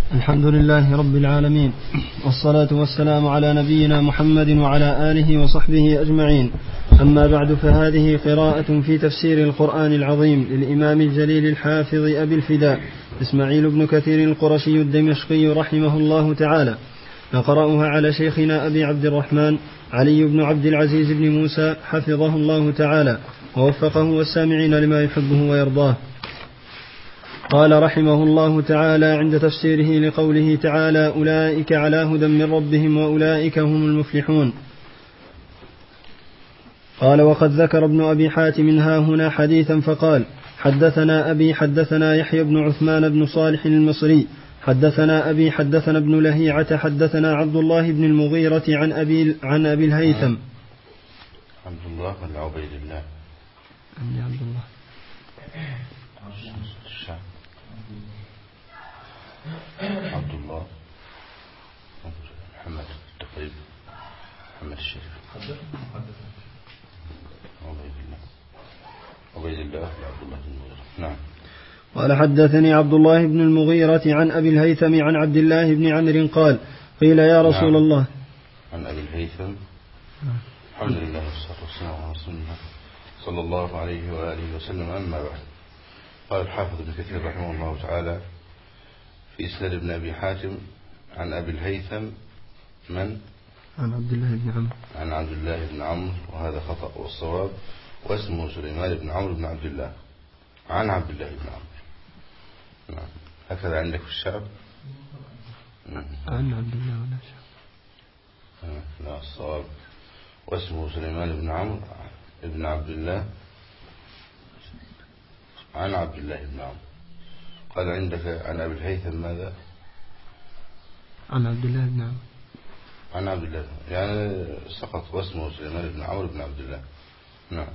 الحمد لله رب العالمين، والصلاة والسلام على نبينا محمد وعلى آله وصحبه أجمعين. أما بعد، فهذه قراءة في تفسير القرآن العظيم للإمام الجليل الحافظ أبي الفداء إسماعيل بن كثير القرشي الدمشقي رحمه الله تعالى. نقرأها على شيخنا أبي عبد الرحمن علي بن عبد العزيز بن موسى حفظه الله تعالى ووفقه والسامعين لما يحبه ويرضاه. قال رحمه الله تعالى عند تفسيره لقوله تعالى: أولئك على هدى من ربهم وأولئك هم المفلحون. قال: وقد ذكر ابن أبي حاتم ها هنا حديثا فقال: حدثنا أبي حدثنا يحيى بن عثمان بن صالح المصري حدثنا أبي حدثنا ابن لهيعة حدثنا عبد الله بن المغيرة عن أبي الهيثم. عبد الله بن عبيد الله عبد الله عبد الله محمد التقريب محمد الشريف عبيد الله عبد الله بن المغيرة. نعم. قال: حدثني عبد الله بن المغيرة عن أبي الهيثم عن عبد الله بن عمرو قال: قيل يا رسول الله. عن أبي الهيثم. الحمد لله والصلاة والسلام على رسول الله صلى الله عليه وآله وسلم. أما بعد، قال الحافظ ابن كثير رحمه الله تعالى في إسناد ابن أبي حاتم عن أبي الهيثم من؟ عن عبد الله بن عمرو. عن عبد الله بن عمرو، وهذا خطأ، والصواب واسمه سليمان بن عمرو بن عبد الله عن عبد الله بن عمرو. نعم. هكذا عندك في الشعب عن عبد الله ولا شعب. لا، الصواب واسمه سليمان بن عمرو بن عبد الله عن عبد الله بن عمرو. قال عندك عن أبي الهيثم ماذا؟ عن عبد الله بن عمرو. عن عبد الله، يعني سقط واسمه سليمان بن عمرو بن عبد الله. نعم.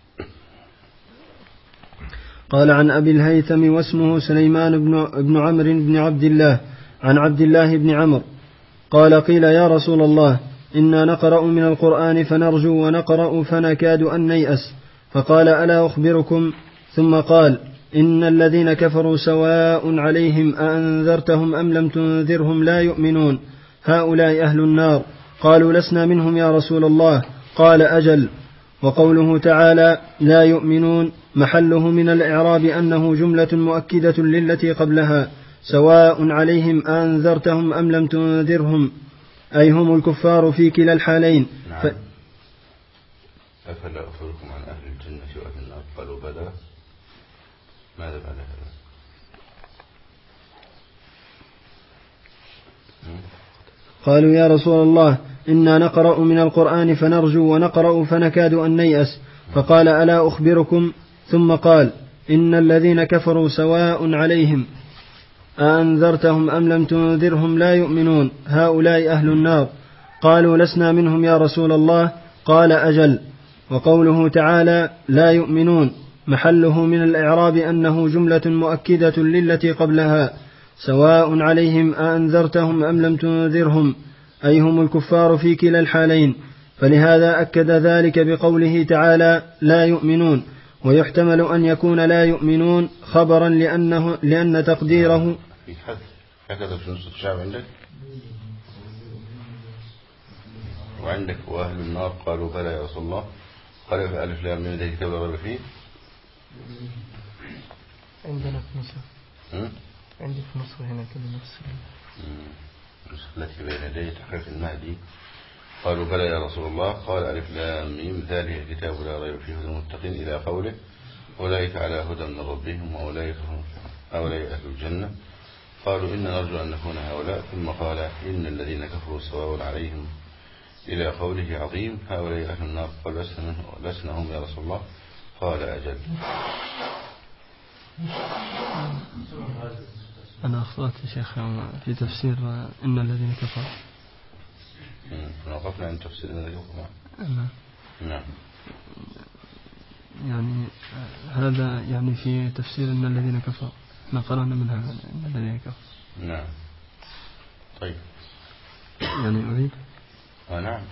قال: عن أبي الهيثم واسمه سليمان بن عمرو بن عبد الله عن عبد الله بن عمرو قال: قيل يا رسول الله، إنا نقرأ من القرآن فنرجو ونقرأ فنكاد أن نيأس، فقال: ألا أخبركم؟ ثم قال: إن الذين كفروا سواء عليهم أأنذرتهم أم لم تنذرهم لا يؤمنون، هؤلاء أهل النار. قالوا: لسنا منهم يا رسول الله. قال: أجل. وقوله تعالى لا يؤمنون محله من الإعراب أنه جملة مؤكدة للتي قبلها، سواء عليهم أنذرتهم أم لم تنذرهم، أي هم الكفار في كلا الحالين. نعم. أفلا أخبركم عن أهل الجنة وأهل النار؟ قالوا بلى. ماذا بعد هذا؟ قالوا: يا رسول الله، إنا نقرأ من القرآن فنرجو ونقرأ فنكاد أن نيأس، فقال: ألا أخبركم؟ ثم قال: إن الذين كفروا سواء عليهم أأنذرتهم أم لم تنذرهم لا يؤمنون، هؤلاء أهل النار. قالوا: لسنا منهم يا رسول الله. قال: أجل. وقوله تعالى لا يؤمنون محله من الإعراب أنه جملة مؤكدة للتي قبلها، سواء عليهم أأنذرتهم أم لم تنذرهم، أي هم الكفار في كلا الحالين، فلهذا أكد ذلك بقوله تعالى لا يؤمنون. ويحتمل أن يكون لا يؤمنون خبرا لأن تقديره في حذف. هكذا في نص الشعب عندك، وعندك وأهل النار قالوا بلى يا رسول الله. قال في ألف لام ميم ذلك كتاب رب فيه. عندنا في مصر عندي في مصر هنا كلمة التي بين يدي تحريف المهدي. قالوا بلى يا رسول الله. قال ألف لام ميم ذلك الكتاب لا ريب فيه هدى للمتقين إلى قوله أولئك على هدى من ربهم وأولئك أهل الجنة. قالوا إن نرجو أن نكون هؤلاء. ثم قال إن الذين كفروا سواء عليهم إلى قوله عظيم هؤلاء أهل النار. قال لسنا هم يا رسول الله. قال أجل. أنا أخطأت يا شيخ في تفسير إن الذين كفروا. وقفنا عن تفسير إن الذين كفروا. نعم. يعني هذا يعني في تفسير إن الذين كفروا ما قرأنا من هذا إن الذين كفروا. نعم. طيب. يعني أريد. نعم.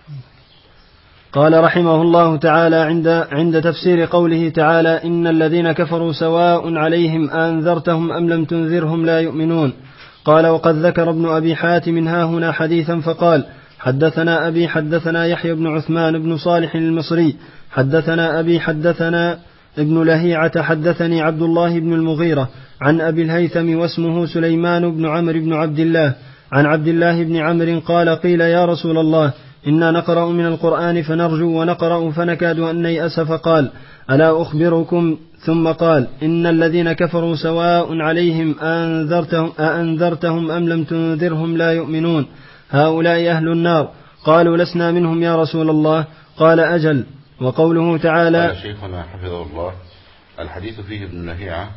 قال رحمه الله تعالى عند تفسير قوله تعالى إن الذين كفروا سواء عليهم أنذرتهم أم لم تنذرهم لا يؤمنون، قال وقد ذكر ابن أبي حاتم هاهنا حديثا فقال حدثنا أبي حدثنا يحيى بن عثمان بن صالح المصري حدثنا أبي حدثنا ابن لهيعة حدثني عبد الله بن المغيرة عن أبي الهيثم واسمه سليمان بن عمرو بن عبد الله عن عبد الله بن عمرو قال قيل يا رسول الله إنا نقرأ من القرآن فنرجو ونقرأ فنكاد أن نيأس فقال ألا أخبركم ثم قال إن الذين كفروا سواء عليهم أأنذرتهم أم لم تنذرهم لا يؤمنون هؤلاء أهل النار قالوا لسنا منهم يا رسول الله قال أجل. وقوله تعالى قال شيخنا حفظه الله الحديث فيه ابن لهيعة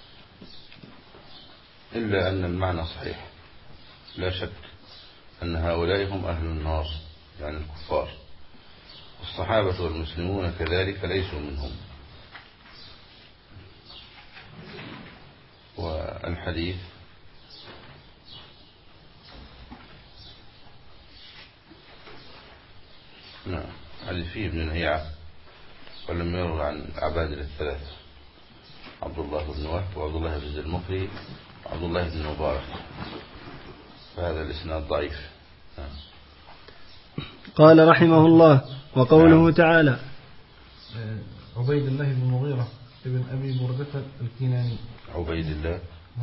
إلا أن المعنى صحيح لا شك أن هؤلاء هم أهل النار يعني الكفار والصحابة والمسلمون كذلك ليسوا منهم. والحديث نعم حديث فيه ابن لهيعة ولم يروى عن عبادة الثلاثة عبد الله بن وهب وعبد الله بن المقري وعبد الله بن مبارك فهذا الإسناد ضعيف. قال رحمه الله وقوله تعالى عبيد الله بن المغيرة ابن أبي بردة الكناني عبيد الله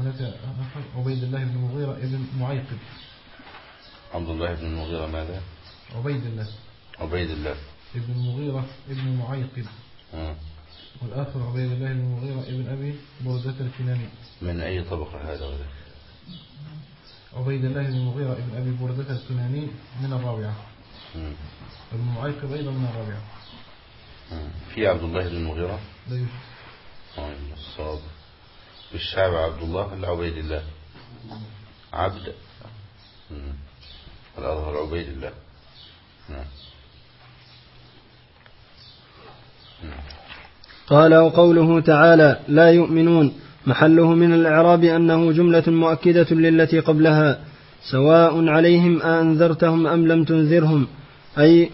بن المغيرة ابن معيقب عبد الله بن المغيرة ماذا عبيد الله ابن المغيرة ابن معيقب والآخر عبيد الله بن المغيرة ابن أبي بردة الكناني. من أي طبقة هذا وذاك؟ عبيد الله بن المغيرة ابن أبي بردة الكناني من الرابعة ابن معيقب أيضا من الرابعة. في عبد الله بن المغيرة لا يوجد. الصواب بالشعب عبد الله ولا عبيد الله عبد الأظهر عبيد الله. قال وقوله تعالى لا يؤمنون محله من الإعراب أنه جملة مؤكدة للتي قبلها سواء عليهم أأنذرتهم أم لم تنذرهم أي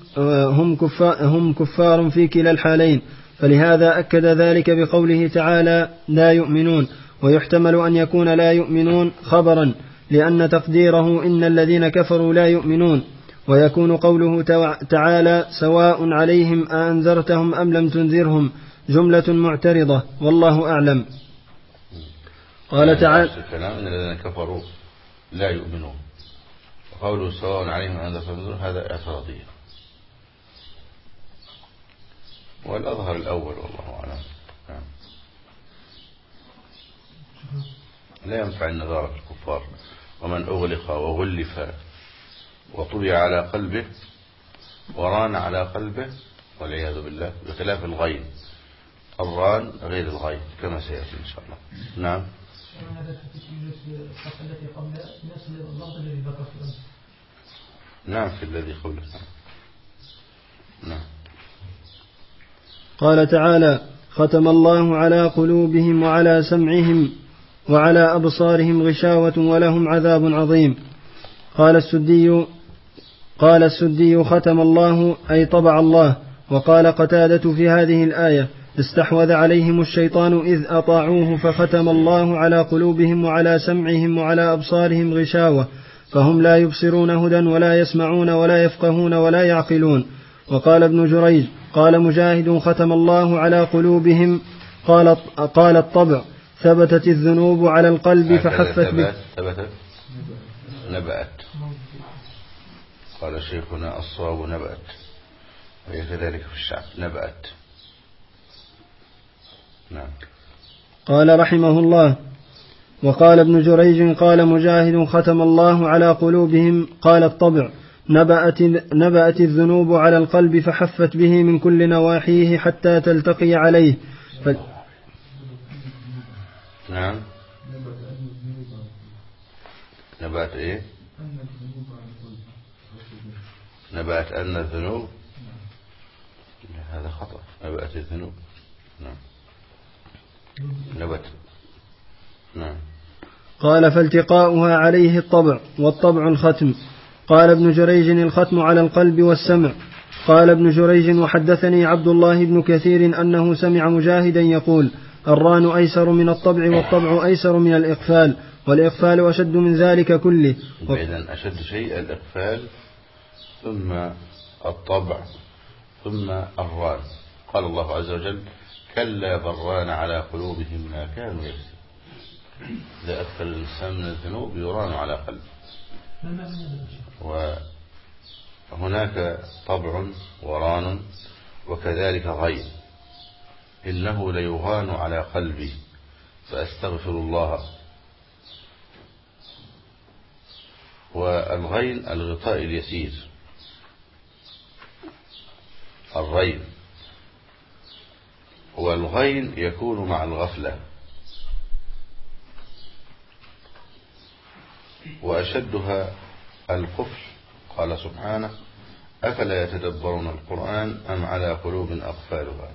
هم كفار في كلا الحالين فلهذا أكد ذلك بقوله تعالى لا يؤمنون. ويحتمل أن يكون لا يؤمنون خبرا لأن تقديره إن الذين كفروا لا يؤمنون ويكون قوله تعالى سواء عليهم أأنذرتهم أم لم تنذرهم جملة معترضة والله أعلم. قال تعالى الكلام إن الذين كفروا لا يؤمنون وقوله سواء عليهم أأنذرتهم هذا اعتراضية والأظهر الأول والله أعلم. لا ينفع النظارة في الكفار ومن أغلق وغلف وطبع على قلبه وران على قلبه والعياذ بالله بخلاف الغين الران غير الغين كما سيأتي إن شاء الله. نعم نعم في الذي قبله. نعم. قال تعالى ختم الله على قلوبهم وعلى سمعهم وعلى أبصارهم غشاوة ولهم عذاب عظيم. قال السدي ختم الله أي طبع الله. وقال قتادة في هذه الآية استحوذ عليهم الشيطان إذ أطاعوه فختم الله على قلوبهم وعلى سمعهم وعلى أبصارهم غشاوة فهم لا يبصرون هدى ولا يسمعون ولا يفقهون ولا يعقلون. وقال ابن جريج قال مجاهد ختم الله على قلوبهم قال الطبع ثبتت الذنوب على القلب فحفت به نبأت. قال شيخنا الصواب نبأت وهي كذلك في الشعب نبأت. نعم. قال رحمه الله وقال ابن جريج قال مجاهد ختم الله على قلوبهم قال الطبع نبأت الذنوب على القلب فحفت به من كل نواحيه حتى تلتقي عليه نعم. نبأت إيه؟ نبأت أن الذنوب هذا خطأ. نبأت الذنوب نعم نبت. نعم. قال فالتقاؤها عليه الطبع والطبع الختم. قال ابن جريج الختم على القلب والسمع. قال ابن جريج وحدثني عبد الله بن كثير أنه سمع مجاهدا يقول الران أيسر من الطبع والطبع أيسر من الإقفال والإغفال أشد من ذلك كله. إذن أشد شيء الإغفال، ثم الطبع، ثم الران. قال الله عز وجل: كلا بران على قلوبهم ما كانوا يكسبون. إذا أغفل الإنسان من الذنوب يران على قلبه. وهناك طبع وران، وكذلك غين. إنه ليغان على قلبي فأستغفر الله. والغين الغطاء اليسير، الغين. والغين يكون مع الغفلة. وأشدها القفل. قال سبحانه: أفلا يتدبرون القرآن أم على قلوب أقفالها.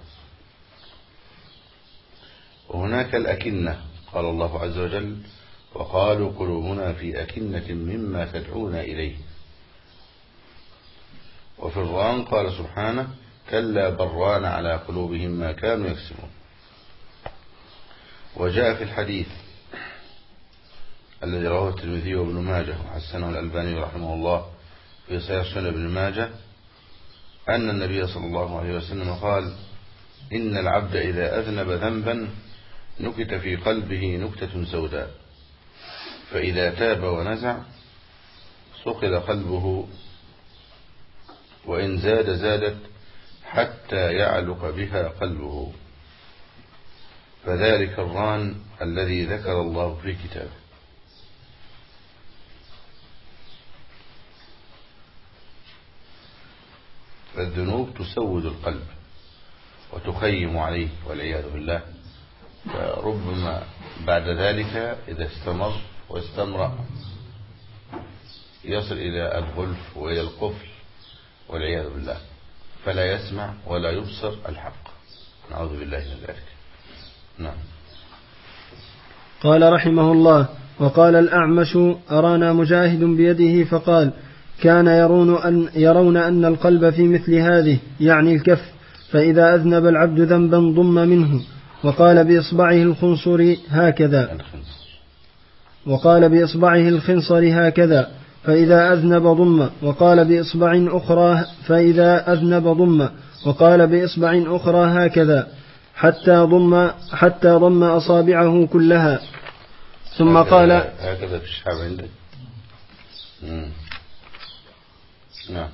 وهناك الأكنة. قال الله عز وجل: وقالوا قلوبنا في أكنة مما تدعون إليه. وفي الران قال سبحانه: كلا بران على قلوبهم ما كانوا يكسبون. وجاء في الحديث الذي رواه الترمذي وابن ماجه وحسنه الألباني رحمه الله في صحيح سنن ابن ماجه أن النبي صلى الله عليه وسلم قال: إن العبد إذا أذنب ذنبا نكت في قلبه نكتة سوداء، فإذا تاب ونزع صقل قلبه، وإن زاد زادت حتى يعلق بها قلبه، فذلك الران الذي ذكر الله في كتابه. فالذنوب تسود القلب وتخيم عليه والعياذ بالله، فربما بعد ذلك إذا استمر واستمر يصل إلى الغلف وإلى القفل والعياذ بالله، فلا يسمع ولا يبصر الحق. نعوذ بالله من ذلك. نعم. قال رحمه الله: وقال الأعمش: أرانا مجاهد بيده فقال: كان يرون أن القلب في مثل هذه، يعني الكف، فإذا أذنب العبد ذنبا ضم منه وقال بإصبعه الخنصر هكذا، فإذا أذنب ضم وقال بإصبع أخرى هكذا، حتى ضم أصابعه كلها. ثم قال: هكذا في الشعب عندك. نعم.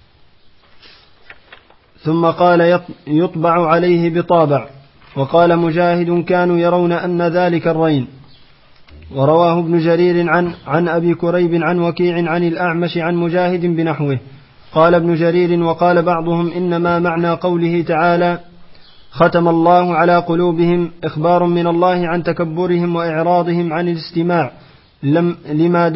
ثم قال: يطبع عليه بطابع. وقال مجاهد: كانوا يرون أن ذلك الرين. ورواه ابن جرير عن أبي كريب عن وكيع عن الأعمش عن مجاهد بنحوه. قال ابن جرير: وقال بعضهم إنما معنى قوله تعالى: ختم الله على قلوبهم، إخبار من الله عن تكبرهم وإعراضهم عن الاستماع لما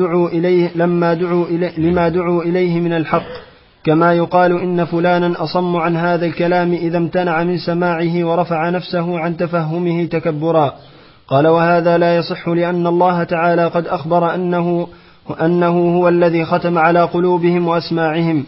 دعوا إليه من الحق، كما يقال إن فلانا أصم عن هذا الكلام إذا امتنع من سماعه ورفع نفسه عن تفهمه تكبرا. قال: وهذا لا يصح، لأن الله تعالى قد أخبر أنه هو الذي ختم على قلوبهم وأسماعهم.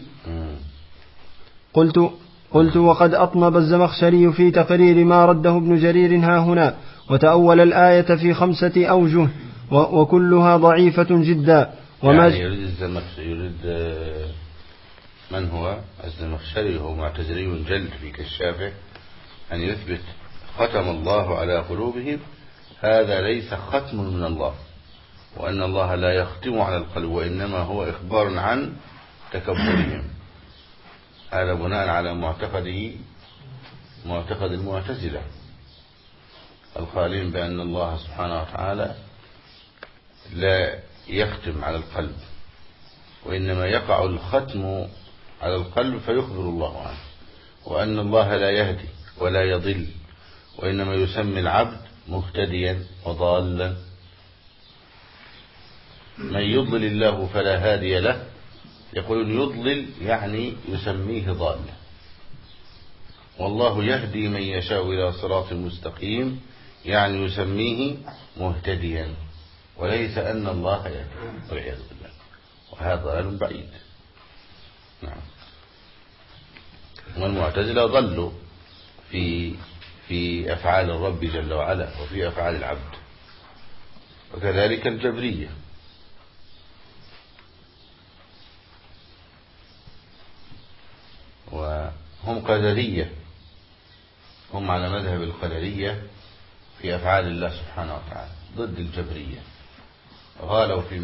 قلت: وقد أطنب الزمخشري في تقرير ما رده ابن جرير هاهنا، وتأول الآية في 5 أوجه وكلها ضعيفة جدا. يعني يريد من هو الزمخشري، هو معتزلي جلد في كشافه، أن يثبت ختم الله على قلوبهم، هذا ليس ختم من الله، وأن الله لا يختم على القلب، وإنما هو إخبار عن تكبرهم. هذا بناء على معتقد المعتزلة القائلين بأن الله سبحانه وتعالى لا يختم على القلب، وإنما يقع الختم على القلب فيخبر الله عنه، وأن الله لا يهدي ولا يضل، وإنما يسمي العبد مهتديا وضالا. من يضلل الله فلا هادي له، يقول يضلل يعني يسميه ضالا، والله يهدي من يشاء إلى صراط مستقيم يعني يسميه مهتديا، وليس أن الله يهدي، والعياذ بالله، وهذا ضلال بعيد. نعم. والمعتزلة ضلوا في أفعال الرب جل وعلا وفي أفعال العبد، وكذلك الجبرية. وهم قدرية، هم على مذهب القدرية في أفعال الله سبحانه وتعالى ضد الجبرية. غالوا في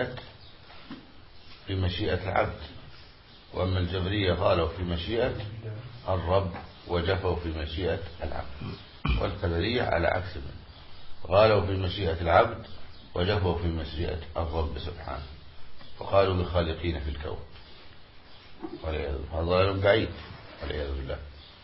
مشيئة العبد، وأما الجبرية غالوا في مشيئة الرب وجفوا في مشيئة العبد. والقدرية على عكس من غالوا في مشيئة العبد وجفوا في مشيئة الرب سبحانه، فقالوا بخالقين في الكون، هذا ضلال بعيد والعياذ بالله.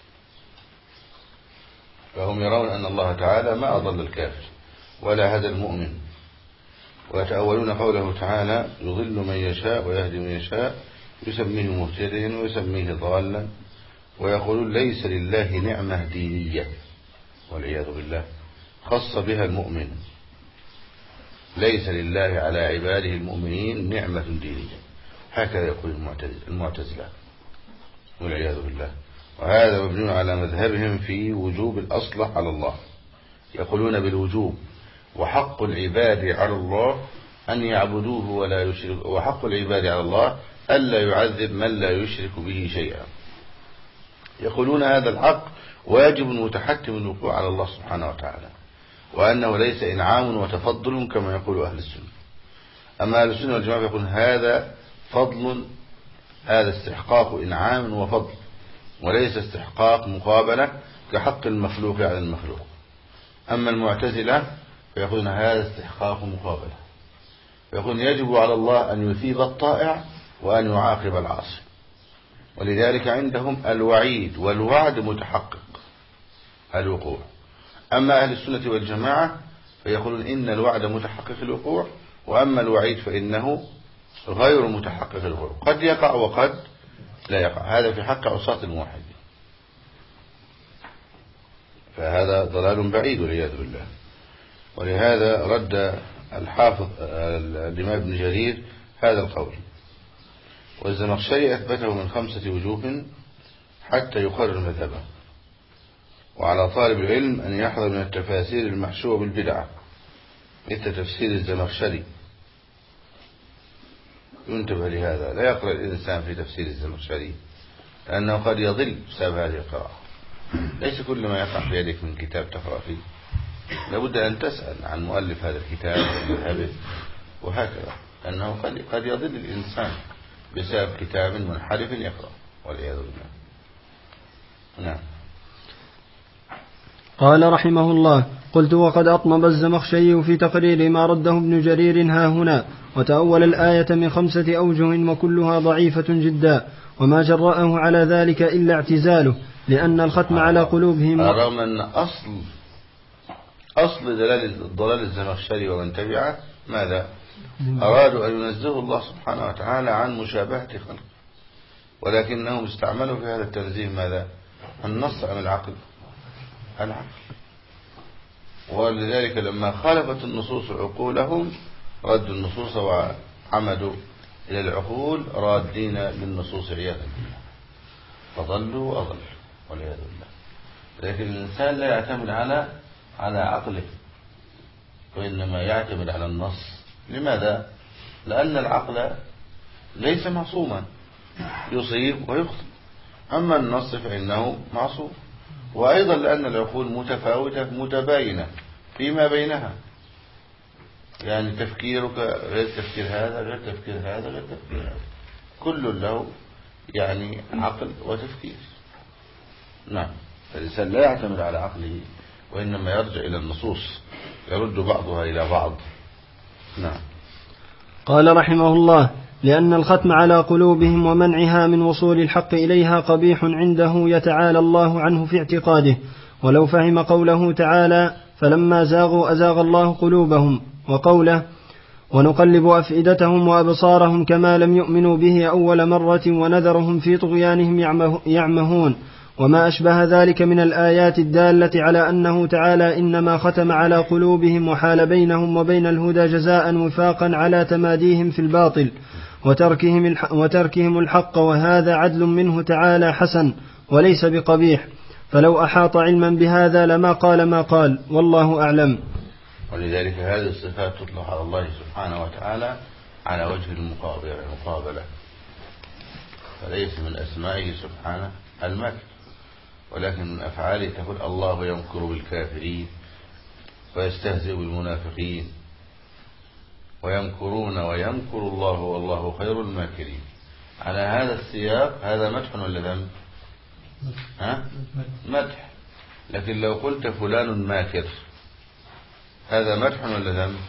فهم يرون أن الله تعالى ما أضل الكافر ولا هدى المؤمن، ويتأولون قوله تعالى يضل من يشاء ويهدي من يشاء يسميه مهتديا ويسميه ضالا، ويقولون ليس لله نعمة دينية والعياذ بالله خص بها المؤمن، ليس لله على عباده المؤمنين نعمة دينية، هكذا يقول المعتزلة والعياذ بالله. وهذا مبني على مذهبهم في وجوب الأصلح على الله، يقولون بالوجوب، وحق العباد على الله أن يعبدوه ولا يشرك، وحق العباد على الله ألا يعذب من لا يشرك به شيئا. يقولون هذا الحق واجب متحتم الوقوع على الله سبحانه وتعالى، وأنه ليس إنعام وتفضل كما يقول أهل السنة. أما أهل السنة والجماعة يقولون هذا فضل، هذا استحقاق إنعام وفضل، وليس استحقاق مقابلة كحق المخلوق على المخلوق. أما المعتزلة فيقولون هذا استحقاق مقابلة، فيقولون يجب على الله أن يثيب الطائع وأن يعاقب العاصي، ولذلك عندهم الوعيد والوعد متحقق الوقوع. أما أهل السنة والجماعة فيقولون إن الوعد متحقق الوقوع، وأما الوعيد فإنه غير متحقق الوقوع، قد يقع وقد لا يقع. هذا في حق عصاة الموحدين، فهذا ضلال بعيد والعياذ بالله. ولهذا رد الحافظ الإمام ابن جرير هذا القول، والزمخشري أثبته من 5 وجوه حتى يقرر مذهبه. وعلى طالب العلم أن يحذر من التفاسير المحشوة بالبدعة مثل تفسير الزمخشري، ينتبه لهذا، لا يقرأ الإنسان في تفسير الزمخشري لأنه قد يضل بسبب هذه القراءة. ليس كل ما يقع في يدك من كتاب تقرأ فيه، لابد أن تسأل عن مؤلف هذا الكتاب ومذهبه وهكذا، لأنه قد يضل الإنسان بسبب كتاب منحرف يقرأ والعياذ بالله. نعم. قال رحمه الله: قلت وقد أطنب الزمخشري في تقرير ما رده ابن جرير ها هنا، وتأول الآية من 5 أوجه وكلها ضعيفة جدا، وما جرأه على ذلك إلا اعتزاله، لأن الختم على قلوبهم. رغم أن أصل ضلال الزمخشري ومن تبعه ماذا؟ أرادوا أن ينزهوا الله سبحانه وتعالى عن مشابهة خلقه، ولكنهم استعملوا في هذا التنزيه ماذا؟ النص أم العقل؟ العقل. ولذلك لما خالفت النصوص عقولهم ردوا النصوص وعمدوا إلى العقول رادين للنصوص عياذا بالله، فضلوا وأضلوا والعياذ بالله. لكن الإنسان لا يعتمد على عقله، وإنما يعتمد على النص. لماذا؟ لأن العقل ليس معصوما، يصيب ويخطئ، أما النص فإنه معصوم. وأيضا لأن العقول متفاوتة متباينة فيما بينها، يعني تفكيرك غير تفكير هذا غير تفكير هذا غير تفكير هذا، كل له يعني عقل وتفكير. نعم. فالإنسان لا يعتمد على عقله، وإنما يرجع إلى النصوص، يرد بعضها إلى بعض. نعم. قال رحمه الله: لأن الختم على قلوبهم ومنعها من وصول الحق إليها قبيح عنده يتعالى الله عنه في اعتقاده. ولو فهم قوله تعالى: فلما زاغوا أزاغ الله قلوبهم، وقوله: ونقلب أفئدتهم وأبصارهم كما لم يؤمنوا به أول مرة ونذرهم في طغيانهم يعمهون، وما أشبه ذلك من الآيات الدالة على أنه تعالى إنما ختم على قلوبهم وحال بينهم وبين الهدى جزاء وفاقا على تماديهم في الباطل وتركهم الحق، وهذا عدل منه تعالى حسن وليس بقبيح، فلو أحاط علما بهذا لما قال ما قال، والله أعلم. ولذلك هذه الصفات تطلق على الله سبحانه وتعالى على وجه المقابلة، فليس من أسمائه سبحانه المكر، ولكن من أفعاله تقول الله يمكر بالكافرين ويستهزئ بالمنافقين ويمكرون ويمكر الله والله خير الماكرين. على هذا السياق هذا مدح ولا ذم؟ مدح. لكن لو قلت فلان ماكر هذا مدح ولا ذم؟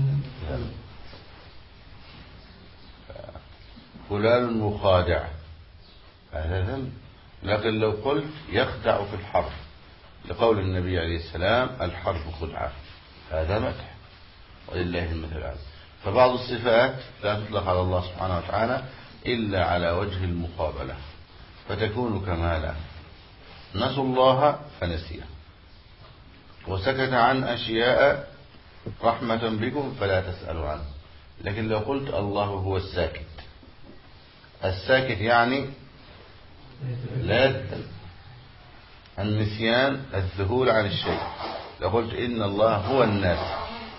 فلان مخادع هذا ذم. لكن لو قلت يخدع في الحرب لقول النبي عليه السلام الحرب خدعة هذا مدح، ولله المثل الأعلى. فبعض الصفات لا تطلق على الله سبحانه وتعالى إلا على وجه المقابلة فتكون كمالا. نسوا الله فنسيه وسكت عن أشياء رحمة بكم فلا تسألوا عنه. لكن لو قلت الله هو الساكت، الساكت يعني لا يتكلم، النسيان الذهول عن الشيء. لو قلت إن الله هو الناس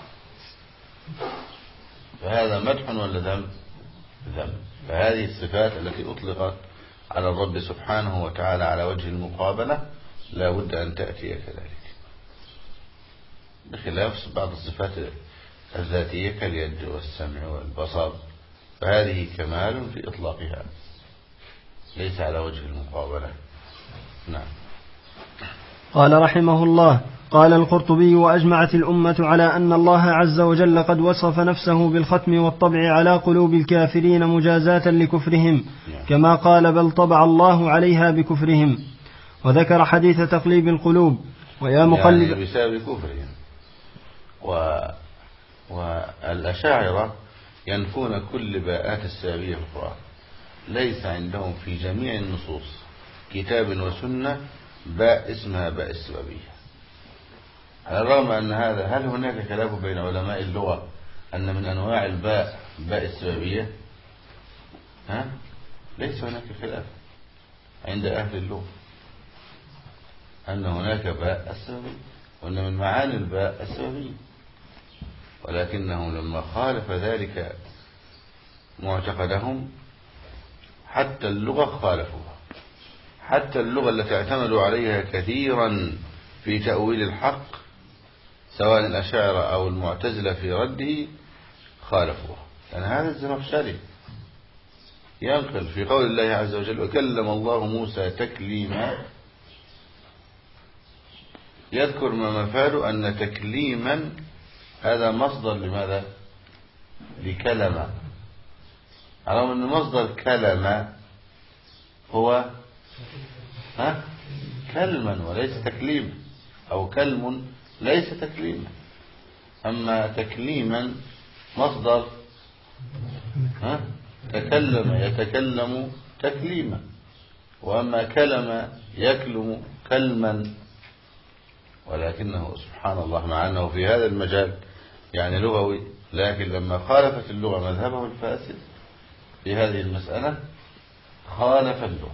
فهذا مدح ولا ذم؟ ذم. فهذه الصفات التي أطلقت على الرب سبحانه وتعالى على وجه المقابلة لا بد أن تأتي كذلك، بخلاف بعض الصفات الذاتية كاليد والسمع والبصر فهذه كمال في إطلاقها ليس على وجه المقابلة. نعم. قال رحمه الله: قال القرطبي: وأجمعت الأمة على أن الله عز وجل قد وصف نفسه بالختم والطبع على قلوب الكافرين مجازاة لكفرهم، كما قال: بل طبع الله عليها بكفرهم. وذكر حديث تقليب القلوب ويا مقلب يعني بسبب كفرهم. والأشاعرة ينفون كل باءات السببية في القرآن، ليس عندهم في جميع النصوص كتاب وسنة باء اسمها باء السببية. على الرغم أن هذا، هل هناك خلاف بين علماء اللغة أن من أنواع الباء باء السببية؟ ليس هناك خلاف عند أهل اللغة أن هناك باء السببية وأن من معاني الباء السببية، ولكنهم لما خالف ذلك معتقدهم حتى اللغة خالفوها، حتى اللغة التي اعتمدوا عليها كثيرا في تأويل الحق سواء الأشاعرة أو المعتزلة في رده خالفوها. يعني هذا الزمخشري ينقل في قول الله عز وجل: وكلم الله موسى تكليما، يذكر ما مفاده أن تكليما هذا مصدر لماذا؟ لكلمة، على أن مصدر كلمة هو كلما وليس تكليما، أو كلم ليس تكليما. أما تكليما مصدر تكلم يتكلم تكليما، وأما كلم يكلم كلما. ولكنه سبحان الله مع أنه في هذا المجال يعني لغوي، لكن لما خالفت اللغة مذهبه الفاسد في هذه المسألة خالف اللغة.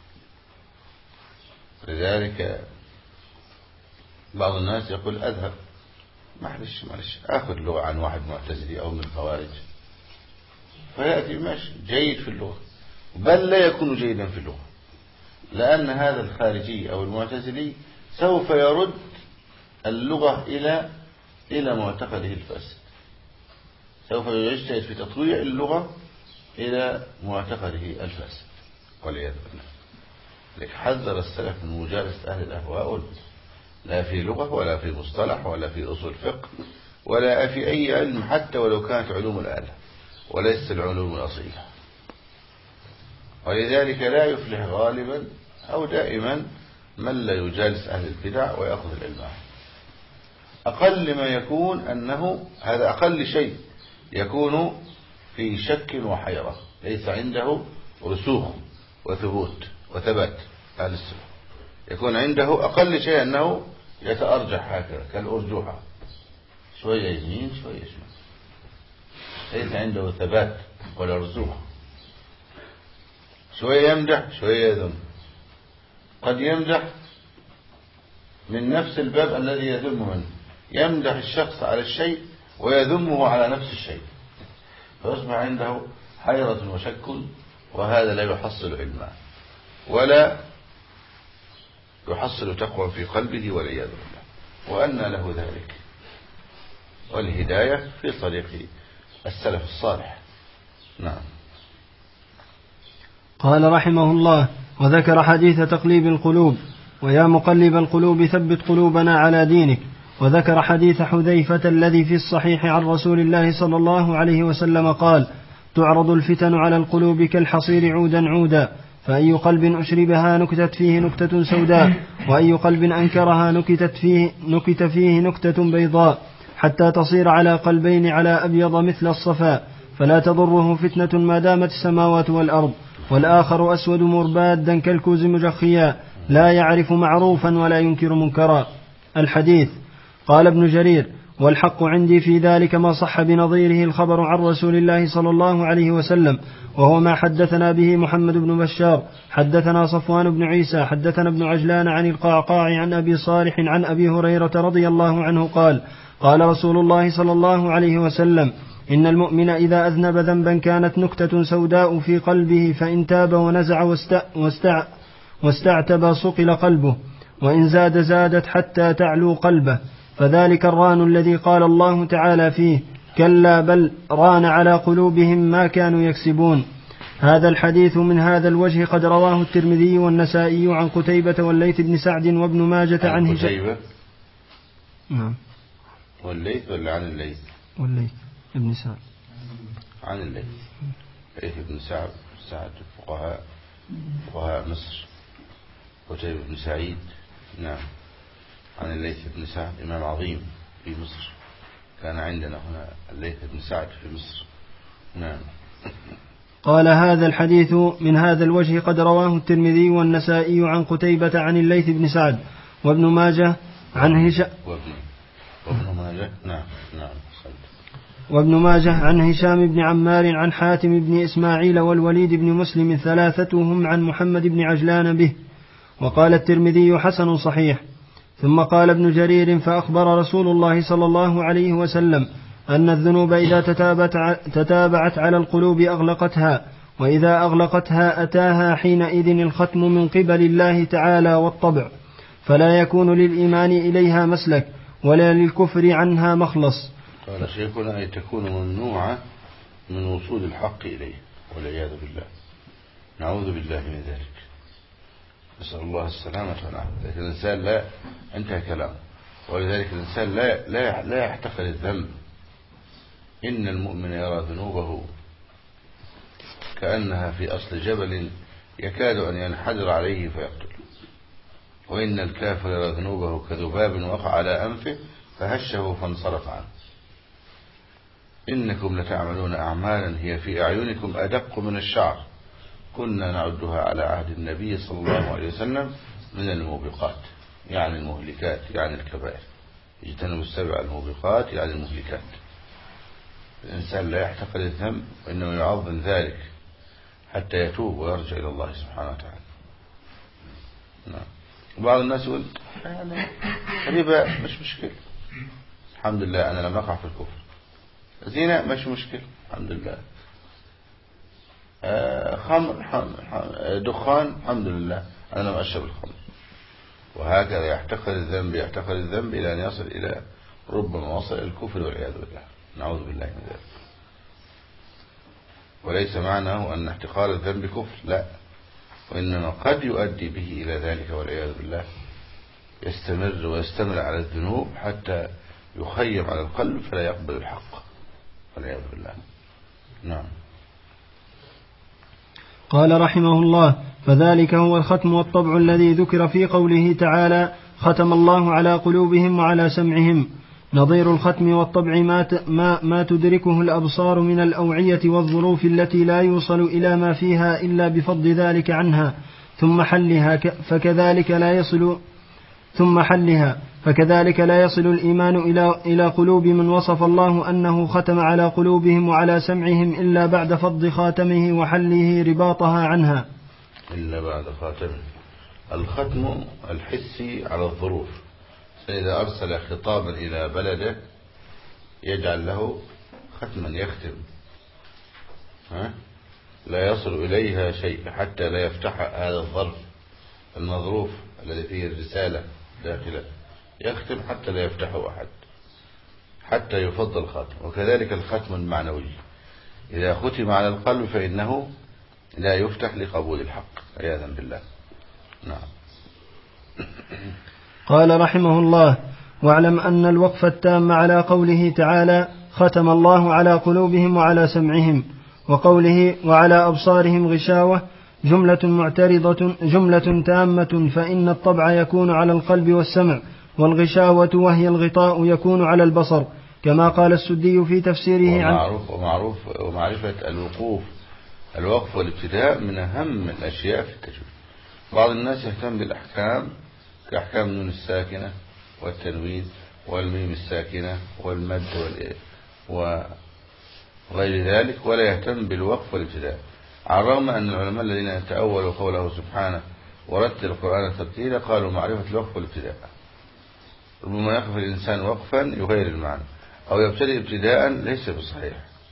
لذلك بعض الناس يقول أذهب معلش أخذ لغة عن واحد معتزلي أو من الخوارج، فيأتي ماشي جيد في اللغة، بل لا يكون جيدا في اللغة، لأن هذا الخارجي أو المعتزلي سوف يرد اللغة إلى معتقده الفاسد، سوف يجتهد في تطويع اللغة إلى معتقده الفاسد والعياذ بالله. لك حذر السلف من مجالسة أهل الأهواء، لا في لغة ولا في مصطلح ولا في أصول فقه ولا في أي علم، حتى ولو كانت علوم الآلة وليس العلوم الأصيلة. ولذلك لا يفلح غالبا أو دائما من لا يجالس أهل البدع ويأخذ العلم. أقل ما يكون أنه هذا أقل شيء يكون في شك وحيرة، ليس عنده رسوخ وثبوت وثبات أهل السنة، يكون عنده أقل شيء أنه يتأرجح هكذا كالأرجوحة، شوية يمين شوية شمال، ليس عنده ثبات ولا رسوخ، شوية يمدح شوية يذم، قد يمدح من نفس الباب الذي يذم منه يمدح الشخص على الشيء ويذمه على نفس الشيء، فيصبح عنده حيرة وشك، وهذا لا يحصل علما ولا يحصل تقوى في قلبه والعياذ بالله. وأن له ذلك؟ والهداية في طريق السلف الصالح. نعم. قال رحمه الله: وذكر حديث تقليب القلوب، ويا مقلب القلوب ثبت قلوبنا على دينك. وذكر حديث حذيفة الذي في الصحيح عن رسول الله صلى الله عليه وسلم قال: تعرض الفتن على القلوب كالحصير عودا عودا، فأي قلب أشربها نكتت فيه نكتة سوداء، وأي قلب أنكرها نكت فيه نكتة بيضاء، حتى تصير على قلبين على أبيض مثل الصفاء، فلا تضره فتنة ما دامت السماوات والأرض. والآخر أسود مربادا كالكوز مجخيا، لا يعرف معروفا ولا ينكر منكرا. الحديث. قال ابن جرير: والحق عندي في ذلك ما صح بنظيره الخبر عن رسول الله صلى الله عليه وسلم، وهو ما حدثنا به محمد بن بشار حدثنا صفوان بن عيسى حدثنا ابن عجلان عن القعقاع عن أبي صالح عن أبي هريرة رضي الله عنه قال: قال رسول الله صلى الله عليه وسلم: إن المؤمن إذا أذنب ذنبا كانت نكتة سوداء في قلبه، فإن تاب ونزع واستعتب صقل قلبه، وإن زاد زادت حتى تعلو قلبه، فذلك الران الذي قال الله تعالى فيه: كلا بل ران على قلوبهم ما كانوا يكسبون. هذا الحديث من هذا الوجه قد رواه الترمذي والنسائي عن قتيبة والليث بن سعد وابن ماجة عن قتيبة. نعم. والليث ولا عن الليث؟ والليث ابن سعد. عن الليث. الليث بن سعد فقهاء مصر. قتيبة بن سعيد. نعم. عن الليث بن سعد إمام عظيم في مصر، كان عندنا هنا الليث بن سعد في مصر. نعم. قال: هذا الحديث من هذا الوجه قد رواه الترمذي والنسائي عن قتيبة عن الليث بن سعد وابن ماجه عن هشام وابن ماجه عن هشام بن عمار عن حاتم بن إسماعيل والوليد بن مسلم ثلاثتهم عن محمد بن عجلان به. وقال الترمذي: حسن صحيح. ثم قال ابن جرير: فأخبر رسول الله صلى الله عليه وسلم أن الذنوب إذا تتابعت على القلوب أغلقتها، وإذا أغلقتها أتاها حينئذ الختم من قبل الله تعالى والطبع، فلا يكون للإيمان إليها مسلك ولا للكفر عنها مخلص. قال شيخنا: أي تكون ممنوعة من وصول الحق إليه والعياذ بالله، نعوذ بالله من ذلك، نسأل الله السلامة والعافية. لكن الإنسان لا انتهى كلامه، ولذلك الإنسان لا يحتقر الذنب. إن المؤمن يرى ذنوبه كأنها في أصل جبل يكاد أن ينحدر عليه فيقتل، وإن الكافر يرى ذنوبه كذباب وقع على أنفه فهشه فانصرف عنه. إنكم لتعملون أعمالا هي في أعينكم أدق من الشعر كنا نعدها على عهد النبي صلى الله عليه وسلم من الموبقات، يعني المهلكات، يعني الكبائر. اجتنبوا السبع الموبقات يعني المهلكات. الإنسان لا يحتقر الذنب، وإنما يعظم ذلك حتى يتوب ويرجع إلى الله سبحانه وتعالى. نعم. وبعض الناس يقول: يعني ربا مش مشكلة، الحمد لله أنا لم أقع في الكفر. زنا مش مشكلة، الحمد لله. خمر دخان، الحمد لله أنا لم أشرب الخمر. وهكذا يحتقر الذنب إلى أن يصل إلى ربما وصل الكفر والعياذ بالله، نعوذ بالله من ذلك. وليس معناه أن احتقار الذنب كفر، لا، وإنما قد يؤدي به إلى ذلك والعياذ بالله، يستمر ويستمر على الذنوب حتى يخيم على القلب فلا يقبل الحق والعياذ بالله. نعم. قال رحمه الله: فذلك هو الختم والطبع الذي ذكر في قوله تعالى: ختم الله على قلوبهم وعلى سمعهم. نظير الختم والطبع ما تدركه الأبصار من الأوعية والظروف التي لا يوصل إلى ما فيها إلا بفضل ذلك عنها، ثم حلها فكذلك لا يصل الإيمان إلى قلوب من وصف الله أنه ختم على قلوبهم وعلى سمعهم إلا بعد فض خاتمه وحله رباطها عنها. إلا بعد خاتمه. الختم الحسي على الظروف فإذا أرسل خطابا إلى بلده يجعل له ختما يختم، لا يصل إليها شيء حتى لا يفتح هذا الظرف المظروف الذي فيه الرسالة داخله، يختم حتى لا يفتحه أحد حتى يفضل الختم. وكذلك الختم المعنوي إذا ختم على القلب فإنه لا يفتح لقبول الحق عياذا بالله. نعم. قال رحمه الله: واعلم أن الوقف التام على قوله تعالى ختم الله على قلوبهم وعلى سمعهم، وقوله وعلى أبصارهم غشاوة جملة معترضة جملة تامة، فإن الطبع يكون على القلب والسمع، والغشاوة وهي الغطاء يكون على البصر، كما قال السدي في تفسيره ومعرفة الوقف والابتداء من أهم الأشياء في التجويد. بعض الناس يهتم بالأحكام كأحكام النون الساكنة والتنوين والميم الساكنة والمد وغير ذلك، ولا يهتم بالوقف والابتداء، على الرغم أن العلماء الذين تأولوا قوله سبحانه ورتل القرآن ترتيلا قالوا معرفة الوقف والابتداء. ربما يقف الإنسان وقفا يغير المعنى، أو يبتدئ ابتداء ليس بصحيح،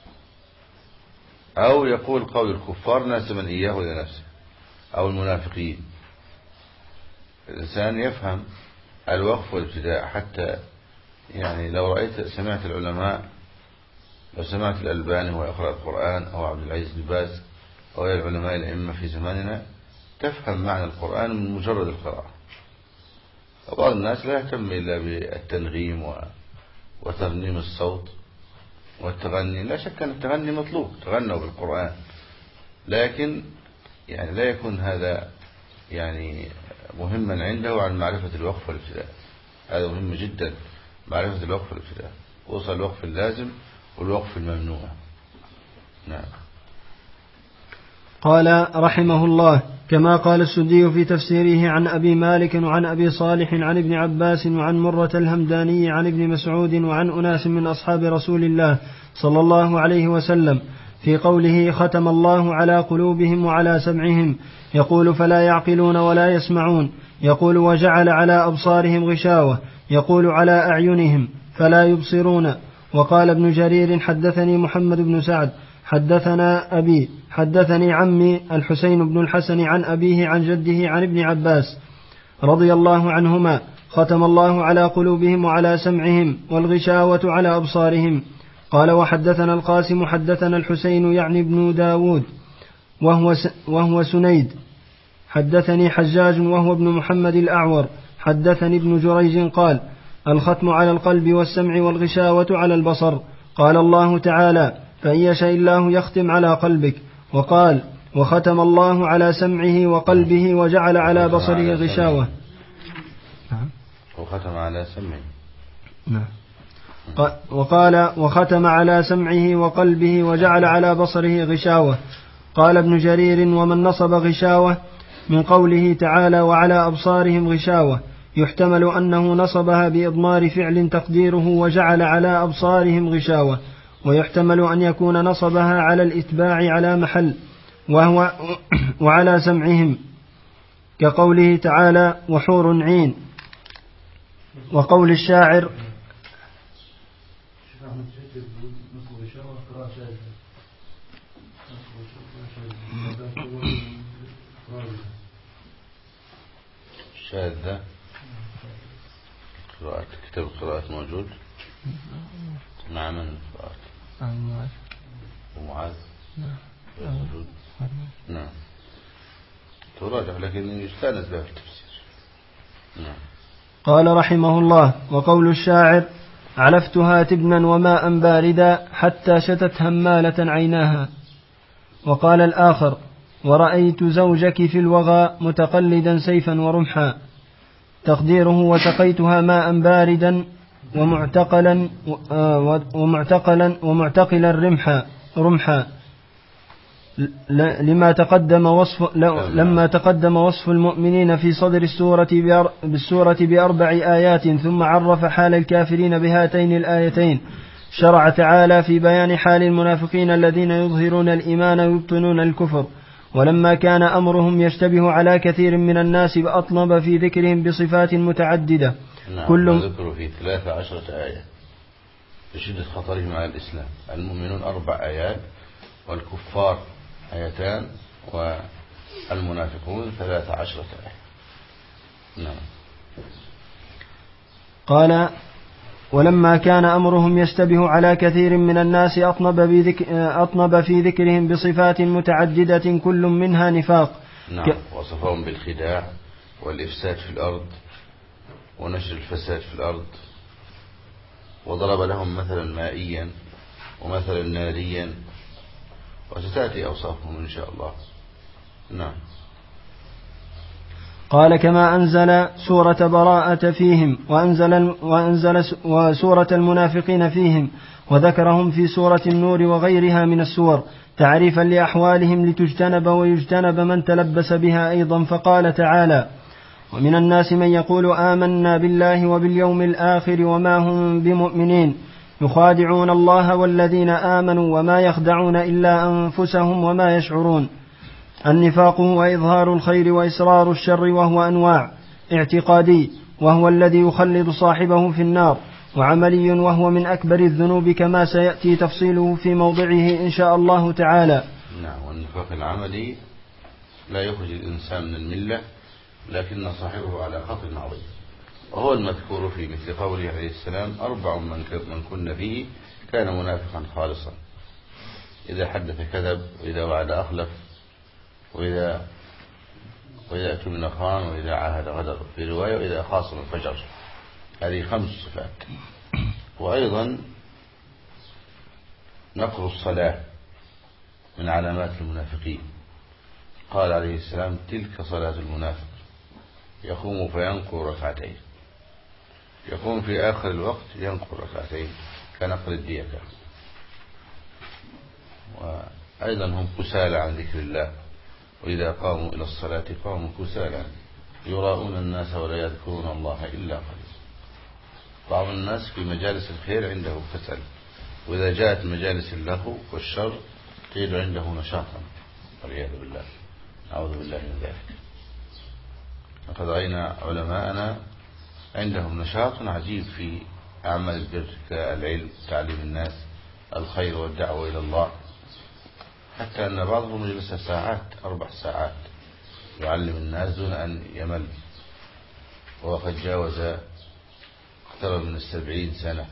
أو يقول قول الكفار ناسبا إياه إلى نفسه أو المنافقين. الإنسان يفهم الوقف والابتداء، حتى يعني لو سمعت العلماء، لو سمعت الألباني وهو يقرأ القرآن أو عبد العزيز بن باز أو العلماء الأئمة في زماننا، تفهم معنى القرآن من مجرد القراءة. وبعض الناس لا يهتم إلا بالتنغيم وترنيم الصوت والتغني. لا شك أن التغني مطلوب، تغنوا بالقرآن، لكن يعني لا يكون هذا يعني مهما عنده عن معرفة الوقف والابتداء. هذا مهم جدا، معرفة الوقف والابتداء، وصل الوقف اللازم والوقف الممنوع. نعم. قال رحمه الله: كما قال السدي في تفسيره عن أبي مالك وعن أبي صالح عن ابن عباس وعن مرة الهمداني عن ابن مسعود وعن أناس من أصحاب رسول الله صلى الله عليه وسلم في قوله ختم الله على قلوبهم وعلى سمعهم، يقول فلا يعقلون ولا يسمعون، يقول وجعل على أبصارهم غشاوة، يقول على أعينهم فلا يبصرون. وقال ابن جرير: حدثني محمد بن سعد حدثنا أبي حدثني عمي الحسين بن الحسن عن أبيه عن جده عن ابن عباس رضي الله عنهما: ختم الله على قلوبهم وعلى سمعهم، والغشاوة على أبصارهم. قال: وحدثنا القاسم حدثنا الحسين يعني ابن داود وهو سنيد، حدثني حجاج وهو ابن محمد الأعور، حدثني ابن جريج قال: الختم على القلب والسمع والغشاوة على البصر. قال الله تعالى: فإن يشاء الله يختم على قلبك. وقال: وختم الله على سمعه وقلبه وجعل على بصره غشاوة. وختم على سمعه. نعم. وقال: وختم على سمعه وقلبه وجعل على بصره غشاوة. قال ابن جرير: ومن نصب غشاوة من قوله تعالى وعلى أبصارهم غشاوة، يحتمل أنه نصبها بإضمار فعل تقديره وجعل على أبصارهم غشاوة، ويحتمل أن يكون نصبها على الإتباع على محل وهو وعلى سمعهم، كقوله تعالى وحور عين. وقول الشاعر شاذة قراءة، كتاب القراءات موجود مع من قراءة ومعاذ موجود. نعم تراجع، لكن يستانس بها في التفسير. نعم. قال رحمه الله: وقول الشاعر علفتها تبنا وماء باردا حتى شتت همالة عيناها. وقال الآخر: ورأيت زوجك في الوغى متقلدا سيفا ورمحا، تقديره وسقيتها ماء باردا ومعتقلا رمحا لما تقدم وصف المؤمنين في صدر بالسورة بأربع آيات، ثم عرف حال الكافرين بهاتين الآيتين. شرع تعالى في بيان حال المنافقين الذين يظهرون الإيمان ويبطنون الكفر، ولما كان أمرهم يشتبه على كثير من الناس أطلب في ذكرهم بصفات متعددة نعم. ذكروا في 13 آية بشدة خطرهم على الإسلام. المؤمنون 4 آيات، والكفار 2 والمنافقون 13 آية. نعم. قال: ولما كان أمرهم يشتبه على كثير من الناس أطنب في ذكرهم بصفات متعددة كل منها نفاق. نعم. وصفهم بالخداع والإفساد في الأرض ونشر الفساد في الأرض، وضرب لهم مثلا مائيا ومثلا ناريا، وستأتي أوصافهم إن شاء الله. نعم. قال: كما أنزل سورة براءة فيهم وأنزل سورة المنافقين فيهم، وذكرهم في سورة النور وغيرها من السور تعريفا لأحوالهم لتجتنب ويجتنب من تلبس بها أيضا. فقال تعالى: ومن الناس من يقول آمنا بالله وباليوم الآخر وما هم بمؤمنين يخادعون الله والذين آمنوا وما يخدعون إلا أنفسهم وما يشعرون. النفاق هو إظهار الخير وإسرار الشر، وهو أنواع: اعتقادي وهو الذي يخلد صاحبه في النار، وعملي وهو من أكبر الذنوب كما سيأتي تفصيله في موضعه إن شاء الله تعالى. نعم. والنفاق العملي لا يخرج الإنسان من الملة، لكن صاحبه على خطر عظيم، وهو المذكور في مثل قوله عليه السلام: 4 من كن فيه كان منافقا خالصا، إذا حدث كذب، وإذا وعد أخلف، وإذا أتمن خان، وإذا عاهد غدر، في رواية وإذا خاصم فجر. هذه 5 صفات. وأيضا نقر الصلاة من علامات المنافقين. قال عليه السلام: تلك صلاة المنافق، يقوم فينقر 2 ركعتين، يقوم في آخر الوقت ينقر 2 ركعتين كنقر الديكة. وأيضا هم كسالى عن ذكر الله، وإذا قاموا إلى الصلاة قاموا كسالى يراؤون الناس ولا يذكرون الله إلا قليلا. بعض الناس في مجالس الخير عنده كسل، وإذا جاءت مجالس اللهو والشر تجد عنده نشاطا، والعياذ بالله، أعوذ بالله من ذلك. لقد رأينا علماءنا عندهم نشاط عجيب في أعمال البر كالعلم، تعليم الناس الخير والدعوة إلى الله، حتى أن بعضهم يجلس ساعات 4 ساعات يعلم الناس دون أن يمل، وقد جاوز اقترب من 70 سنة،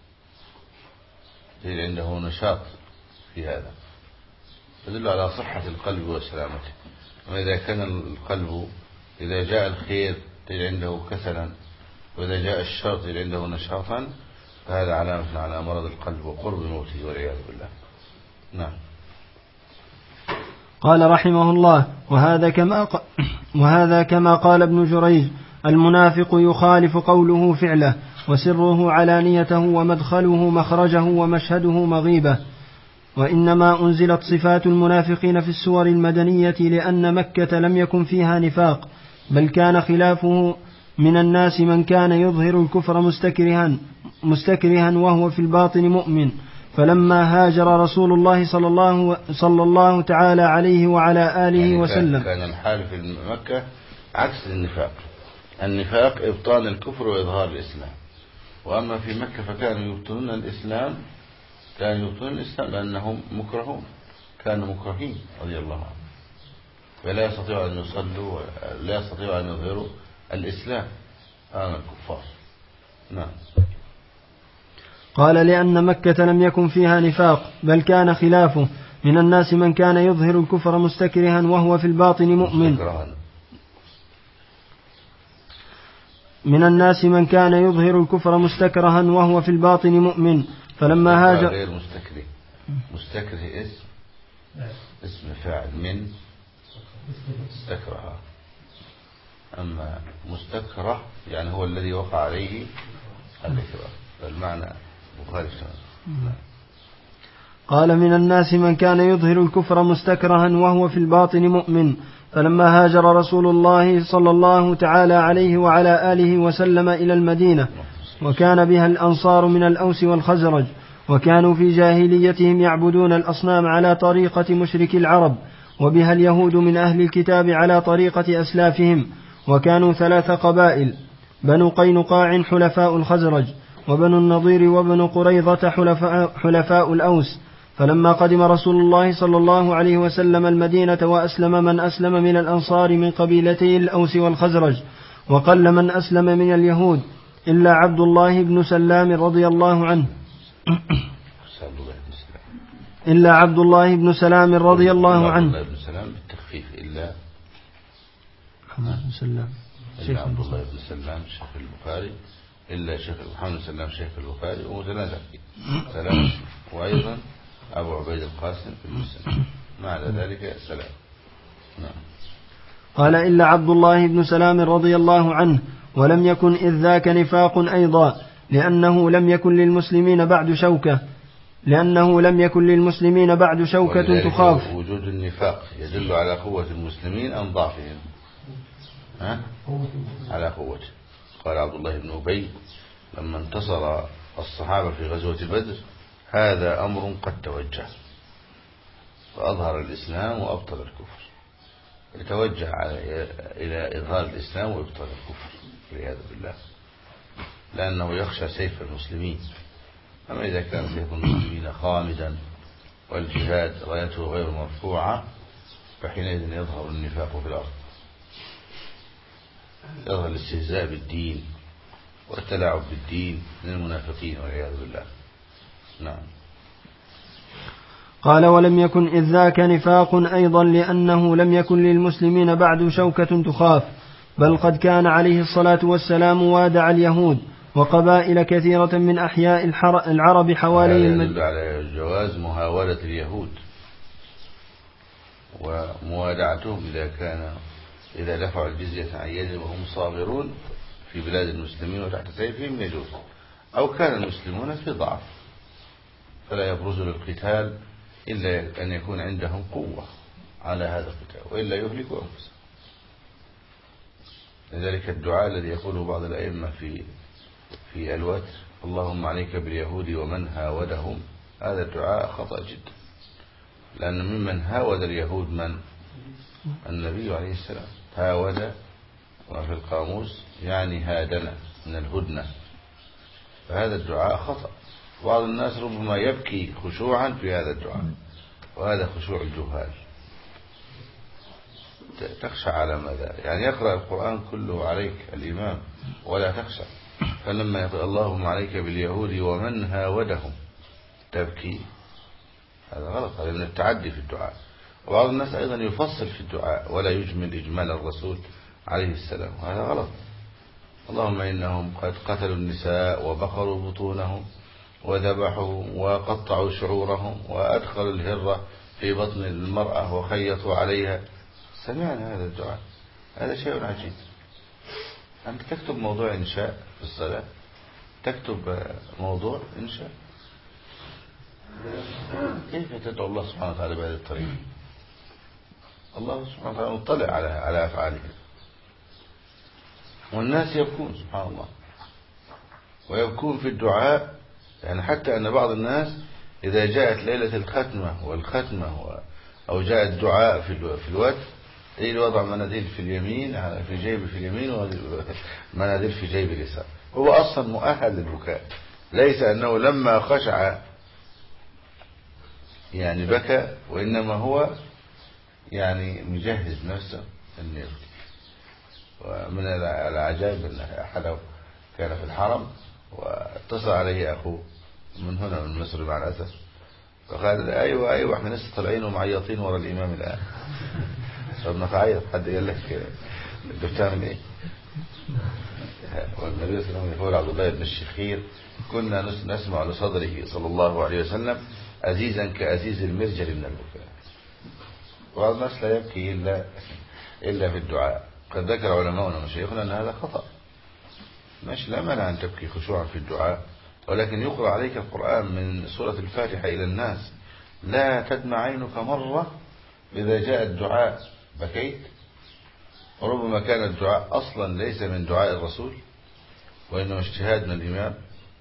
عنده نشاط في هذا، يدل على صحة القلب وسلامته. وإذا كان القلب إذا جاء الخير تجد عنده كسلا، وإذا جاء الشر تجد عنده نشاطا، فهذا علامة على مرض القلب وقرب موته والعياذ بالله. نعم. قال رحمه الله: وهذا كما قال ابن جريج: المنافق يخالف قوله فعله، وسره علانيته، ومدخله مخرجه، ومشهده مغيبة. وإنما أنزلت صفات المنافقين في السور المدنية لأن مكة لم يكن فيها نفاق، بل كان خلافه. من الناس من كان يظهر الكفر مستكرها وهو في الباطن مؤمن. فلما هاجر رسول الله صلى الله تعالى عليه وعلى آله وسلم، كان الحال في مكة عكس النفاق. النفاق إبطان الكفر وإظهار الإسلام، وأما في مكة فكانوا يبطنون الإسلام، لأنهم مكرهون، كانوا مكرهين رضي الله عنهم، ولا يستطيعوا أن يصلوا ولا يستطيعوا أن يظهروا الإسلام أمام الكفار. نعم. قال: لأن مكة لم يكن فيها نفاق، بل كان خلافه. من الناس من كان يظهر الكفر مستكرها وهو في الباطن مؤمن. من الناس من كان يظهر الكفر مستكرها وهو في الباطن مؤمن. فلما هاجر غير مستكره. مستكره اسم فاعل من استكره، أما مستكره يعني هو الذي وقع عليه الإكراه، فالمعنى مخالف. قال: من الناس من كان يظهر الكفر مستكرها وهو في الباطن مؤمن. فلما هاجر رسول الله صلى الله تعالى عليه وعلى آله وسلم إلى المدينة، وكان بها الأنصار من الأوس والخزرج، وكانوا في جاهليتهم يعبدون الأصنام على طريقة مشرك العرب، وبها اليهود من أهل الكتاب على طريقة أسلافهم، وكانوا 3 قبائل: بنو قينقاع حلفاء الخزرج، وبنو النضير وبنو قريظة حلفاء الأوس. فلما قدم رسول الله صلى الله عليه وسلم المدينة وأسلم من أسلم من الأنصار من قبيلتي الأوس والخزرج، وقل من أسلم من اليهود إلا عبد الله بن سلام رضي الله عنه إلا عبد الله بن سلام رضي الله عنه. عبد الله بن سلام بالتخفيف إلا محمد بن سلام شيخ عبد الله بن سلام شيخ البخاري، إلا شيخ محمد بن سلام شيخ البخاري ومتنازع فيه سلام، وأيضا أبو عبيد القاسم في المسلم، ما عدا ذلك سلام. نعم. قال إلا عبد الله بن سلام رضي الله عنه، ولم يكن إذ ذاك نفاق أيضا، لأنه لم يكن للمسلمين بعد شوكة تخاف. وجود النفاق يدل على قوة المسلمين أم ضعفهم؟ على قوته. قال عبد الله بن أبي لما انتصر الصحابة في غزوة بدر: هذا أمر قد توجه، فأظهر الإسلام وأبطل الكفر. يتوجه إلى إظهار الإسلام وإبطال الكفر والعياذ بالله، لأنه يخشى سيف المسلمين. أما إذا كان سيف المسلمين خامدا والجهاد رايته غير مرفوعة، فحينئذ يظهر النفاق في الأرض، يظهر الاستهزاء بالدين والتلاعب بالدين من المنافقين والعياذ بالله. نعم. قال: ولم يكن إذ ذاك نفاق أيضا، لأنه لم يكن للمسلمين بعد شوكة تخاف، بل قد كان عليه الصلاة والسلام وادع اليهود وقبائل كثيرة من أحياء العرب حوالي المدينة. يدل على جواز مهاولة اليهود وموادعتهم إذا دفعوا الجزية عن يد وهم صاغرون في بلاد المسلمين وتحت سيفهم يجوز، أو كان المسلمون في ضعف فلا يبرزوا للقتال إلا أن يكون عندهم قوة على هذا القتال، وإلا يهلكوا أنفسهم. لذلك الدعاء الذي يقوله بعض الأئمة في الوتر: اللهم عليك باليهود ومن هاودهم، هذا الدعاء خطأ جدا، لأن ممن هاود اليهود من؟ النبي عليه السلام. هاود وفي القاموس يعني هادنا من الهدنة، فهذا الدعاء خطأ. بعض الناس ربما يبكي خشوعا في هذا الدعاء، وهذا خشوع الجهال. تخشى على ماذا؟ يعني يقرأ القرآن كله عليك الإمام ولا تخشى، فلما يقول اللهم عليك باليهود ومن هاودهم تبكي، هذا غلط، هذا من التعدي في الدعاء. وبعض الناس أيضا يفصل في الدعاء ولا يجمل إجمال الرسول عليه السلام، وهذا غلط. اللهم إنهم قد قتلوا النساء وبقروا بطونهم وذبحوا وقطعوا شعورهم وأدخلوا الهرة في بطن المرأة وخيطوا عليها. سمعنا هذا الدعاء، هذا شيء عجيب. أنت تكتب موضوع إنشاء في الصلاة، تكتب موضوع إنشاء، كيف تدعو الله سبحانه وتعالى بهذه الطريقة؟ الله سبحانه وتعالى مطلع على أفعالهم، والناس يبكون سبحان الله، ويبكون في الدعاء. يعني حتى أن بعض الناس إذا جاءت ليلة الختمة والختمة أو جاء الدعاء في الوتر، تجد وضع مناديل في اليمين في جيب في اليمين ومناديل في جيب اليسار. هو أصلا مؤهل للبكاء، ليس أنه لما خشع يعني بكى، وإنما هو يعني مجهز نفسه أن يبكي. ومن العجائب أن أحد كان في الحرم واتصل عليه أخوه من هنا من مصر مع الأسف، فقال: أيوة احنا لسه طالعين ومعيطين ورا الإمام الآن. صرنا تعيط، حد قال لك انت بتعمل ايه؟ والنبي صلى الله عليه وسلم يقول: عبد الله بن الشخير كنا نسمع لصدره صلى الله عليه وسلم أزيزا كأزيز المرجل من البكاء. وبعض الناس لا يبكي إلا في الدعاء. قد ذكر علماؤنا ومشايخنا أن هذا خطأ، ماشي، لا مانع أن تبكي خشوعا في الدعاء، ولكن يقرأ عليك القرآن من سورة الفاتحة إلى الناس، لا تدمع عينك مرة إذا جاء الدعاء بكيت. وربما كان الدعاء أصلا ليس من دعاء الرسول وإنما اجتهاد من الإمام،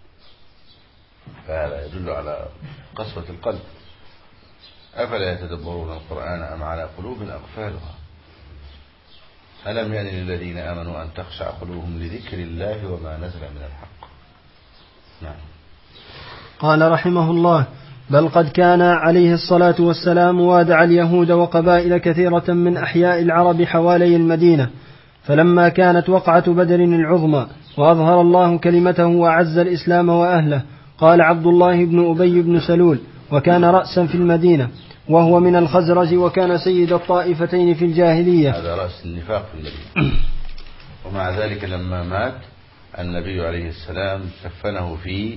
فهذا يدل على قسوة القلب. أفلا يتدبرون القرآن أم على قلوب أقفالها. ألم يأن للذين آمنوا أن تخشع قلوبهم لذكر الله وما نزل من الحق. نعم. قال رحمه الله: بل قد كان عليه الصلاة والسلام وادع اليهود وقبائل كثيرة من أحياء العرب حوالي المدينة، فلما كانت وقعة بدر العظمى وأظهر الله كلمته وأعز الإسلام وأهله، قال عبد الله بن أبي بن سلول، وكان رأسا في المدينة، وهو من الخزرج، وكان سيد الطائفتين في الجاهلية. هذا رأس النفاق في المدينة. ومع ذلك لما مات النبي عليه السلام كفنه في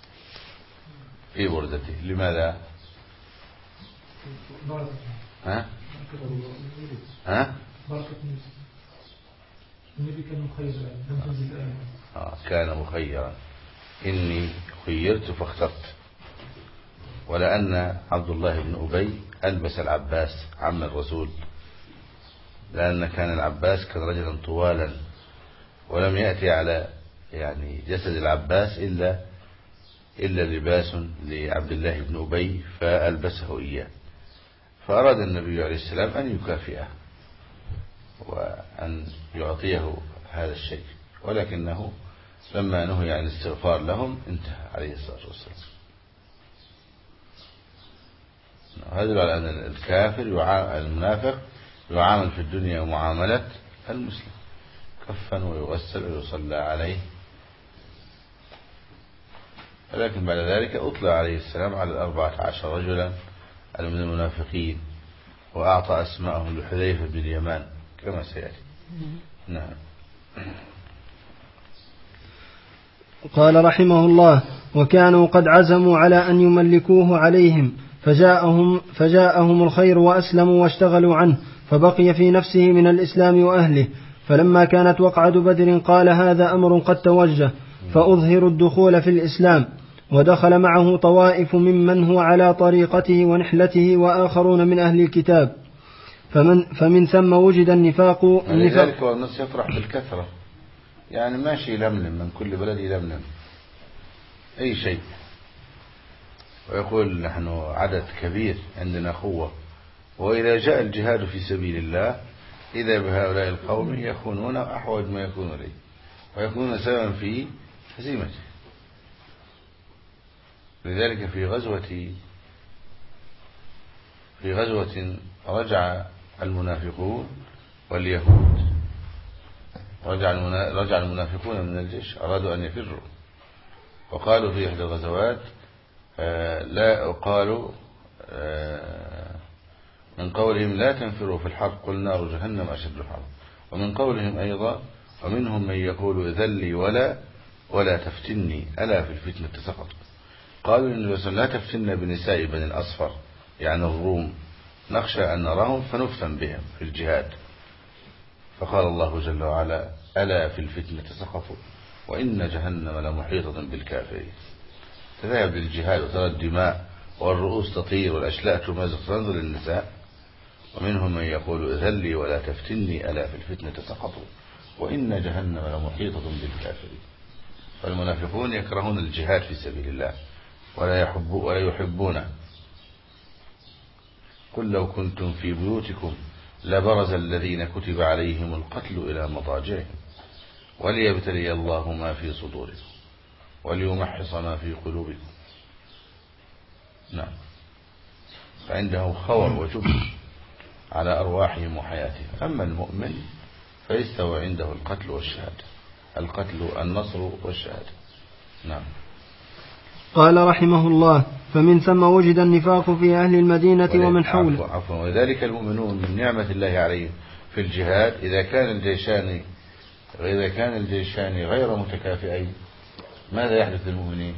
بردته. لماذا؟ ها؟ كان مخيرا. إني خيرت فاخترت. ولأن عبد الله بن أبي ألبس العباس عم الرسول، لأن كان العباس كان رجلا طوالا، ولم يأتي على جسد العباس إلا لباس لعبد الله بن أبي فألبسه إياه. فأراد النبي عليه السلام أن يكافئه وأن يعطيه هذا الشيء، ولكنه لما نهي عن الاستغفار لهم انتهى عليه الصلاة والسلام. هذا على أن الكافر المنافق يعامل في الدنيا معاملة المسلم، كفن ويغسل ويصلى عليه. ولكن بعد ذلك أطلع عليه السلام على 14 رجلا من المنافقين، وأعطى أسماءهم لحذيفة بن اليمان كما سيأتي. نعم. قال رحمه الله: وكانوا قد عزموا على أن يملكوه عليهم، فجاءهم الخير وأسلموا واشتغلوا عنه، فبقي في نفسه من الإسلام وأهله. فلما كانت وقعة بدر قال: هذا أمر قد توجه، فأظهر الدخول في الإسلام. ودخل معه طوائف ممن هو على طريقته ونحلته، وآخرون من أهل الكتاب، فمن ثم وجد النفاق. لذلك والناس يفرح بالكثرة، ماشي يلملم من كل بلد، يلملم أي شيء، ويقول نحن عدد كبير، عندنا قوة. وإذا جاء الجهاد في سبيل الله إذا بهؤلاء القوم يكونون أحوج ما يكون إليه، ويكونون سببا في هزيمته. لذلك في غزوة رجع المنافقون واليهود، رجع المنافقون من الجيش، أرادوا أن يفروا، وقالوا في إحدى الغزوات قالوا من قولهم لا تنفروا في الحرب قل نار جهنم أشد الحرب. ومن قولهم أيضا: ومنهم من يقول ذلي ولا تفتني ألا في الفتنة سقطوا. قالوا للنبي صلى الله عليه وسلم: لا تفتنا بنساء بني الأصفر، الروم، نخشى أن نراهم فنفتن بهم في الجهاد. فقال الله جل وعلا: ألا في الفتنة سقطوا وإن جهنم لمحيطة بالكافرين. تذهب للجهاد وترى الدماء والرؤوس تطير والأشلاء تمازق، تنظر للنساء: ومنهم من يقول ذلي ولا تفتني ألا في الفتنة سقطوا وإن جهنم لمحيطة بالكافرين. فالمنافقون يكرهون الجهاد في سبيل الله ولا يحبونه. قل لو كنتم في بيوتكم لبرز الذين كتب عليهم القتل إلى مضاجعهم وليبتلي الله ما في صدوركم وليمحص ما في قلوبكم. نعم. فعندهم خوف وجبن على أرواحهم وحياتهم. أما المؤمن فيستوى عنده القتل والشهادة، النصر والشهادة. نعم. قال رحمه الله: فمن ثم وجد النفاق في أهل المدينة ومن حوله. عفوا. وذلك المؤمنون من نعمة الله عليهم في الجهاد إذا كان الجيشان غير متكافئين ماذا يحدث للمؤمنين؟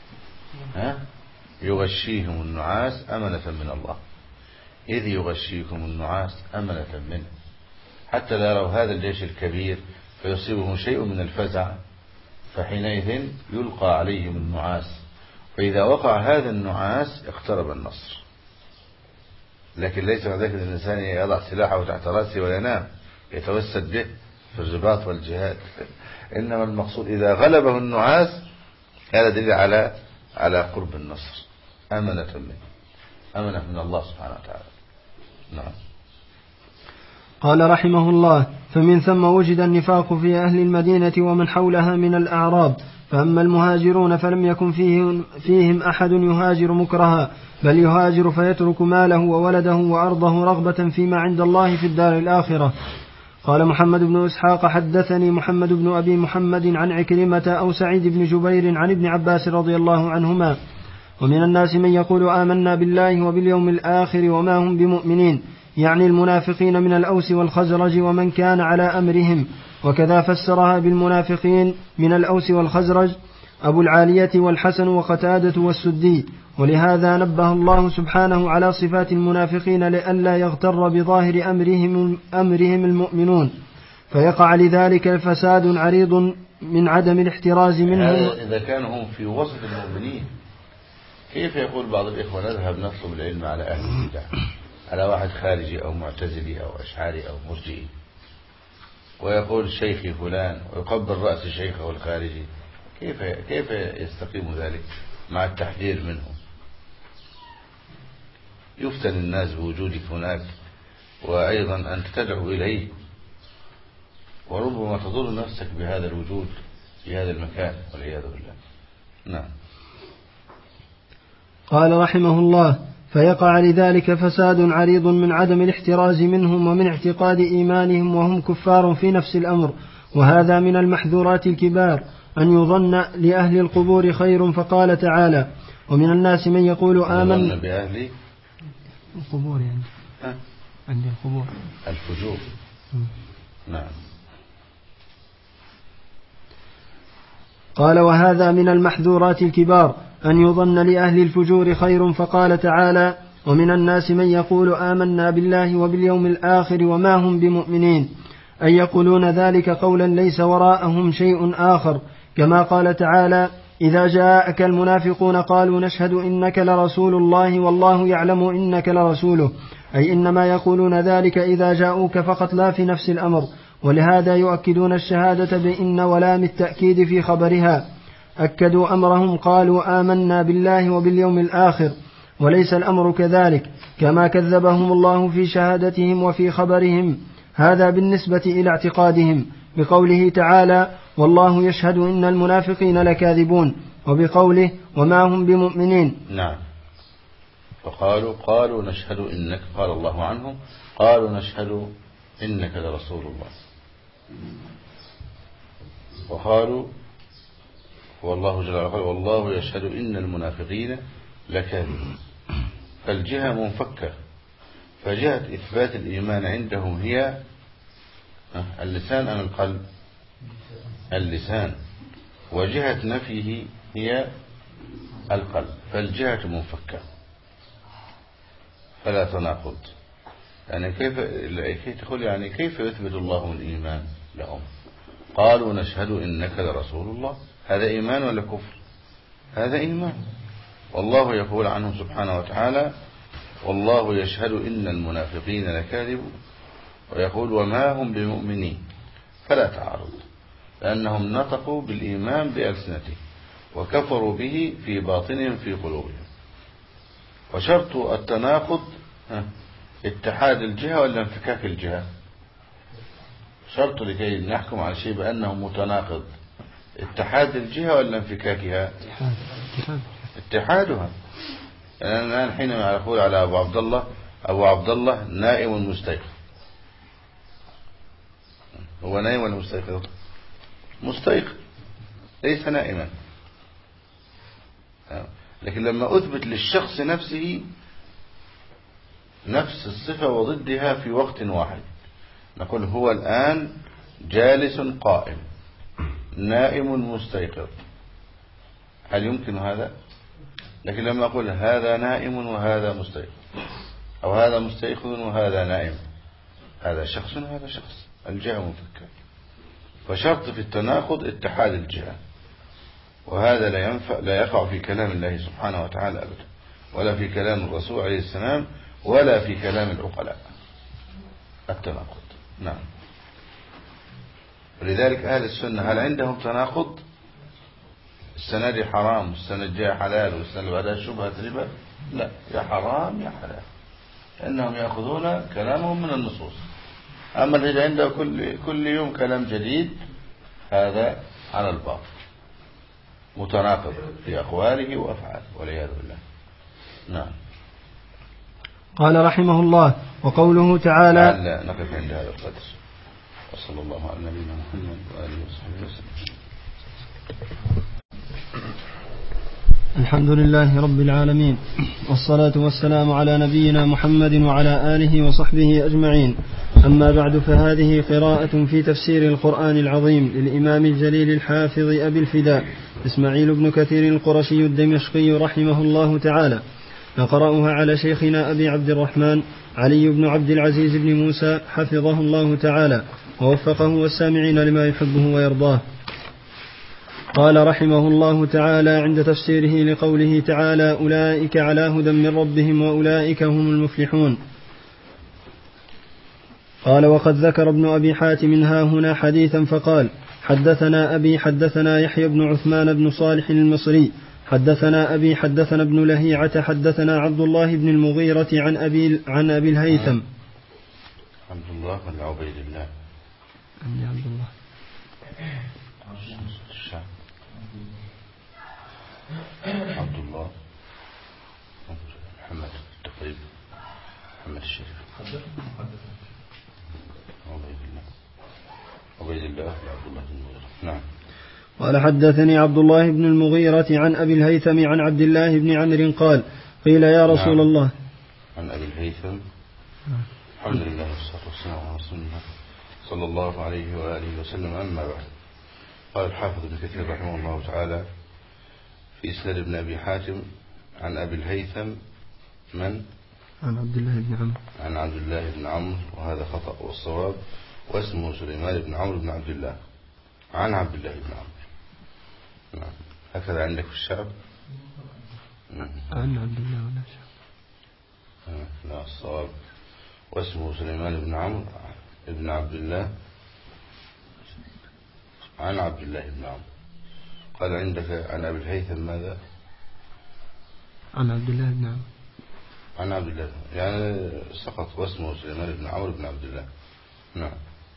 يغشيهم النعاس أمنة من الله، إذ يغشيكم النعاس أمنة منه، حتى لا يروا هذا الجيش الكبير فيصيبهم شيء من الفزع، فحينئذ يلقى عليهم النعاس، فإذا وقع هذا النعاس اقترب النصر. لكن ليس ذلك الإنسان يضع سلاحه تحت رأسه وينام يتوسد به في الرباط والجهاد، إنما المقصود إذا غلبه النعاس هذا دليل على قرب النصر، أمنة من الله سبحانه وتعالى. نعم. قال رحمه الله: فمن ثم وجد النفاق في أهل المدينة ومن حولها من الأعراب. فأما المهاجرون فلم يكن فيهم أحد يهاجر مكرها، بل يهاجر فيترك ماله وولده وأرضه رغبة فيما عند الله في الدار الآخرة. قال محمد بن إسحاق: حدثني محمد بن أبي محمد عن عكرمة أو سعيد بن جبير عن ابن عباس رضي الله عنهما: ومن الناس من يقول آمنا بالله وباليوم الآخر وما هم بمؤمنين، يعني المنافقين من الأوس والخزرج ومن كان على أمرهم. وكذا فسرها بالمنافقين من الأوس والخزرج أبو العالية والحسن وقتادة والسدي. ولهذا نبه الله سبحانه على صفات المنافقين لئلا يغتر بظاهر أمرهم المؤمنون، فيقع لذلك فساد عريض من عدم الاحتراز منهم. إذا كانوا هم في وسط المؤمنين، كيف يقول بعض الإخوة نذهب نطلب العلم على أهل البدع، على واحد خارجي أو معتزلي أو أشعري أو مرجئي، ويقول شيخي فلان ويقبل رأس شيخه الخارجي؟ كيف يستقيم ذلك مع التحذير منه؟ يفتن الناس بوجودك هناك، وأيضا أنت تدعو إليه، وربما تضر نفسك بهذا الوجود في هذا المكان والعياذ بالله. نعم. قال رحمه الله: فيقع لذلك فساد عريض من عدم الاحتراز منهم ومن اعتقاد إيمانهم وهم كفار في نفس الأمر. وهذا من المحذورات الكبار أن يظن لأهل القبور خير، فقال تعالى: ومن الناس من يقول آمنا بأهل القبور، يعني عند القبور الفجور. نعم. قال: وهذا من المحذورات الكبار أن يظن لأهل الفجور خير، فقال تعالى: ومن الناس من يقول آمنا بالله وباليوم الآخر وما هم بمؤمنين، أي يقولون ذلك قولا ليس وراءهم شيء آخر، كما قال تعالى: إذا جاءك المنافقون قالوا نشهد إنك لرسول الله والله يعلم إنك لرسوله، أي إنما يقولون ذلك إذا جاءوك فقط لا في نفس الأمر. ولهذا يؤكدون الشهادة بإن ولام التأكيد في خبرها، أكدوا أمرهم قالوا آمنا بالله وباليوم الآخر، وليس الأمر كذلك كما كذبهم الله في شهادتهم وفي خبرهم. هذا بالنسبة إلى اعتقادهم، بقوله تعالى: والله يشهد إن المنافقين لكاذبون، وبقوله: وما هم بمؤمنين. نعم. قالوا نشهد إنك، قال الله عنهم قالوا نشهد إنك لرسول الله، وقالوا والله جل وعلا والله يشهد إن المنافقين لكاذبون. فالجهة منفكة، فجهة إثبات الإيمان عندهم هي اللسان أم القلب؟ اللسان. وجهة نفيه هي القلب، فالجهة منفكة، فلا تناقض. يعني كيف تقول يعني كيف يثبت الله الإيمان لهم؟ قالوا نشهد إنك لرسول الله، هذا إيمان ولا كفر؟ هذا إيمان. والله يقول عنهم سبحانه وتعالى: والله يشهد إن المنافقين لكاذبون، ويقول وما هم بمؤمنين. فلا تعارض، لأنهم نطقوا بالإيمان بألسنتهم وكفروا به في باطنهم في قلوبهم. وشرط التناقض اتحاد الجهة ولا انفكاك الجهة؟ شرط لكي نحكم على شيء بأنه متناقض اتحاد الجهة ولا انفكاكها؟ اتحادها. يعني الآن حينما يقول على أبو عبد الله نائم مستيقظ، هو نائم ولا مستيقظ؟ مستيقظ، ليس نائما. لكن لما أثبت للشخص نفسه نفس الصفة وضدها في وقت واحد، نقول هو الآن جالس قائم نائم مستيقظ، هل يمكن هذا؟ لكن لما أقول هذا نائم وهذا مستيقظ، أو هذا مستيقظ وهذا نائم، هذا شخص وهذا شخص، الجهة منفكة. فشرط في التناقض اتحاد الجهة، وهذا لا يقع في كلام الله سبحانه وتعالى أبدا، ولا في كلام الرسول عليه السلام، ولا في كلام العقلاء التناقض. نعم. ولذلك أهل السنة هل عندهم تناقض؟ السنة دي حرام والسنة الجاية حلال والسنة اللي بعدها شبهة ربا؟ لا، يا حرام يا حلال، لأنهم يأخذون كلامهم من النصوص أما الذي عنده كل يوم كلام جديد هذا على الباطل متناقض في أقواله وأفعاله والعياذ بالله. نعم. قال رحمه الله: وقوله تعالى. نقف عند هذا القدر، وصلى الله على نبينا محمد وآله وصحبه وسلم. الحمد لله رب العالمين، والصلاة والسلام على نبينا محمد وعلى آله وصحبه أجمعين. أما بعد، فهذه قراءة في تفسير القرآن العظيم للإمام الجليل الحافظ أبي الفداء إسماعيل بن كثير القرشي الدمشقي رحمه الله تعالى. نقرأها على شيخنا أبي عبد الرحمن علي بن عبد العزيز بن موسى حفظه الله تعالى ووفقه والسامعين لما يحبه ويرضاه. قال رحمه الله تعالى عند تفسيره لقوله تعالى: أولئك على هدى من ربهم وأولئك هم المفلحون. قال: وقد ذكر ابن أبي حاتم ها هنا حديثا فقال: حدثنا أبي حدثنا يحيى بن عثمان بن صالح المصري حدثنا أبي حدثنا ابن لهيعة حدثنا عبد الله بن المغيرة عن أبي الهيثم. عبد الله بن عبيد الله. عبد الله. عبد الله محمد التقريب محمد الشريف عبيد الله عبد الله بن المغيرة. نعم. قال: حدثني عبد الله بن المغيرة عن أبي الهيثم عن عبد الله بن عمرو قال: قيل يا رسول نعم. الله. عن أبي الهيثم. الحمد لله والصلاة والسلام على رسول الله صلى الله عليه وآله وسلم. أما بعد، قال الحافظ ابن كثير رحمه الله تعالى في إسناد ابن أبي حاتم عن أبي الهيثم من؟ عن عبد الله بن عمرو. عن عبد الله بن عمرو، وهذا خطأ والصواب واسمه سليمان بن عمرو بن عبد الله عن عبد الله بن عمرو. نعم. هكذا عندك في الشعب؟ عن عبد الله ولا شعب؟ لا، الصواب واسمه سليمان بن عمرو بن عبد الله عن عبد الله بن عمرو. قال عندك عن أبي الهيثم ماذا؟ عن عبد الله بن عمرو. عن عبد الله، يعني سقط واسمه سليمان بن عمرو بن عبد الله. نعم.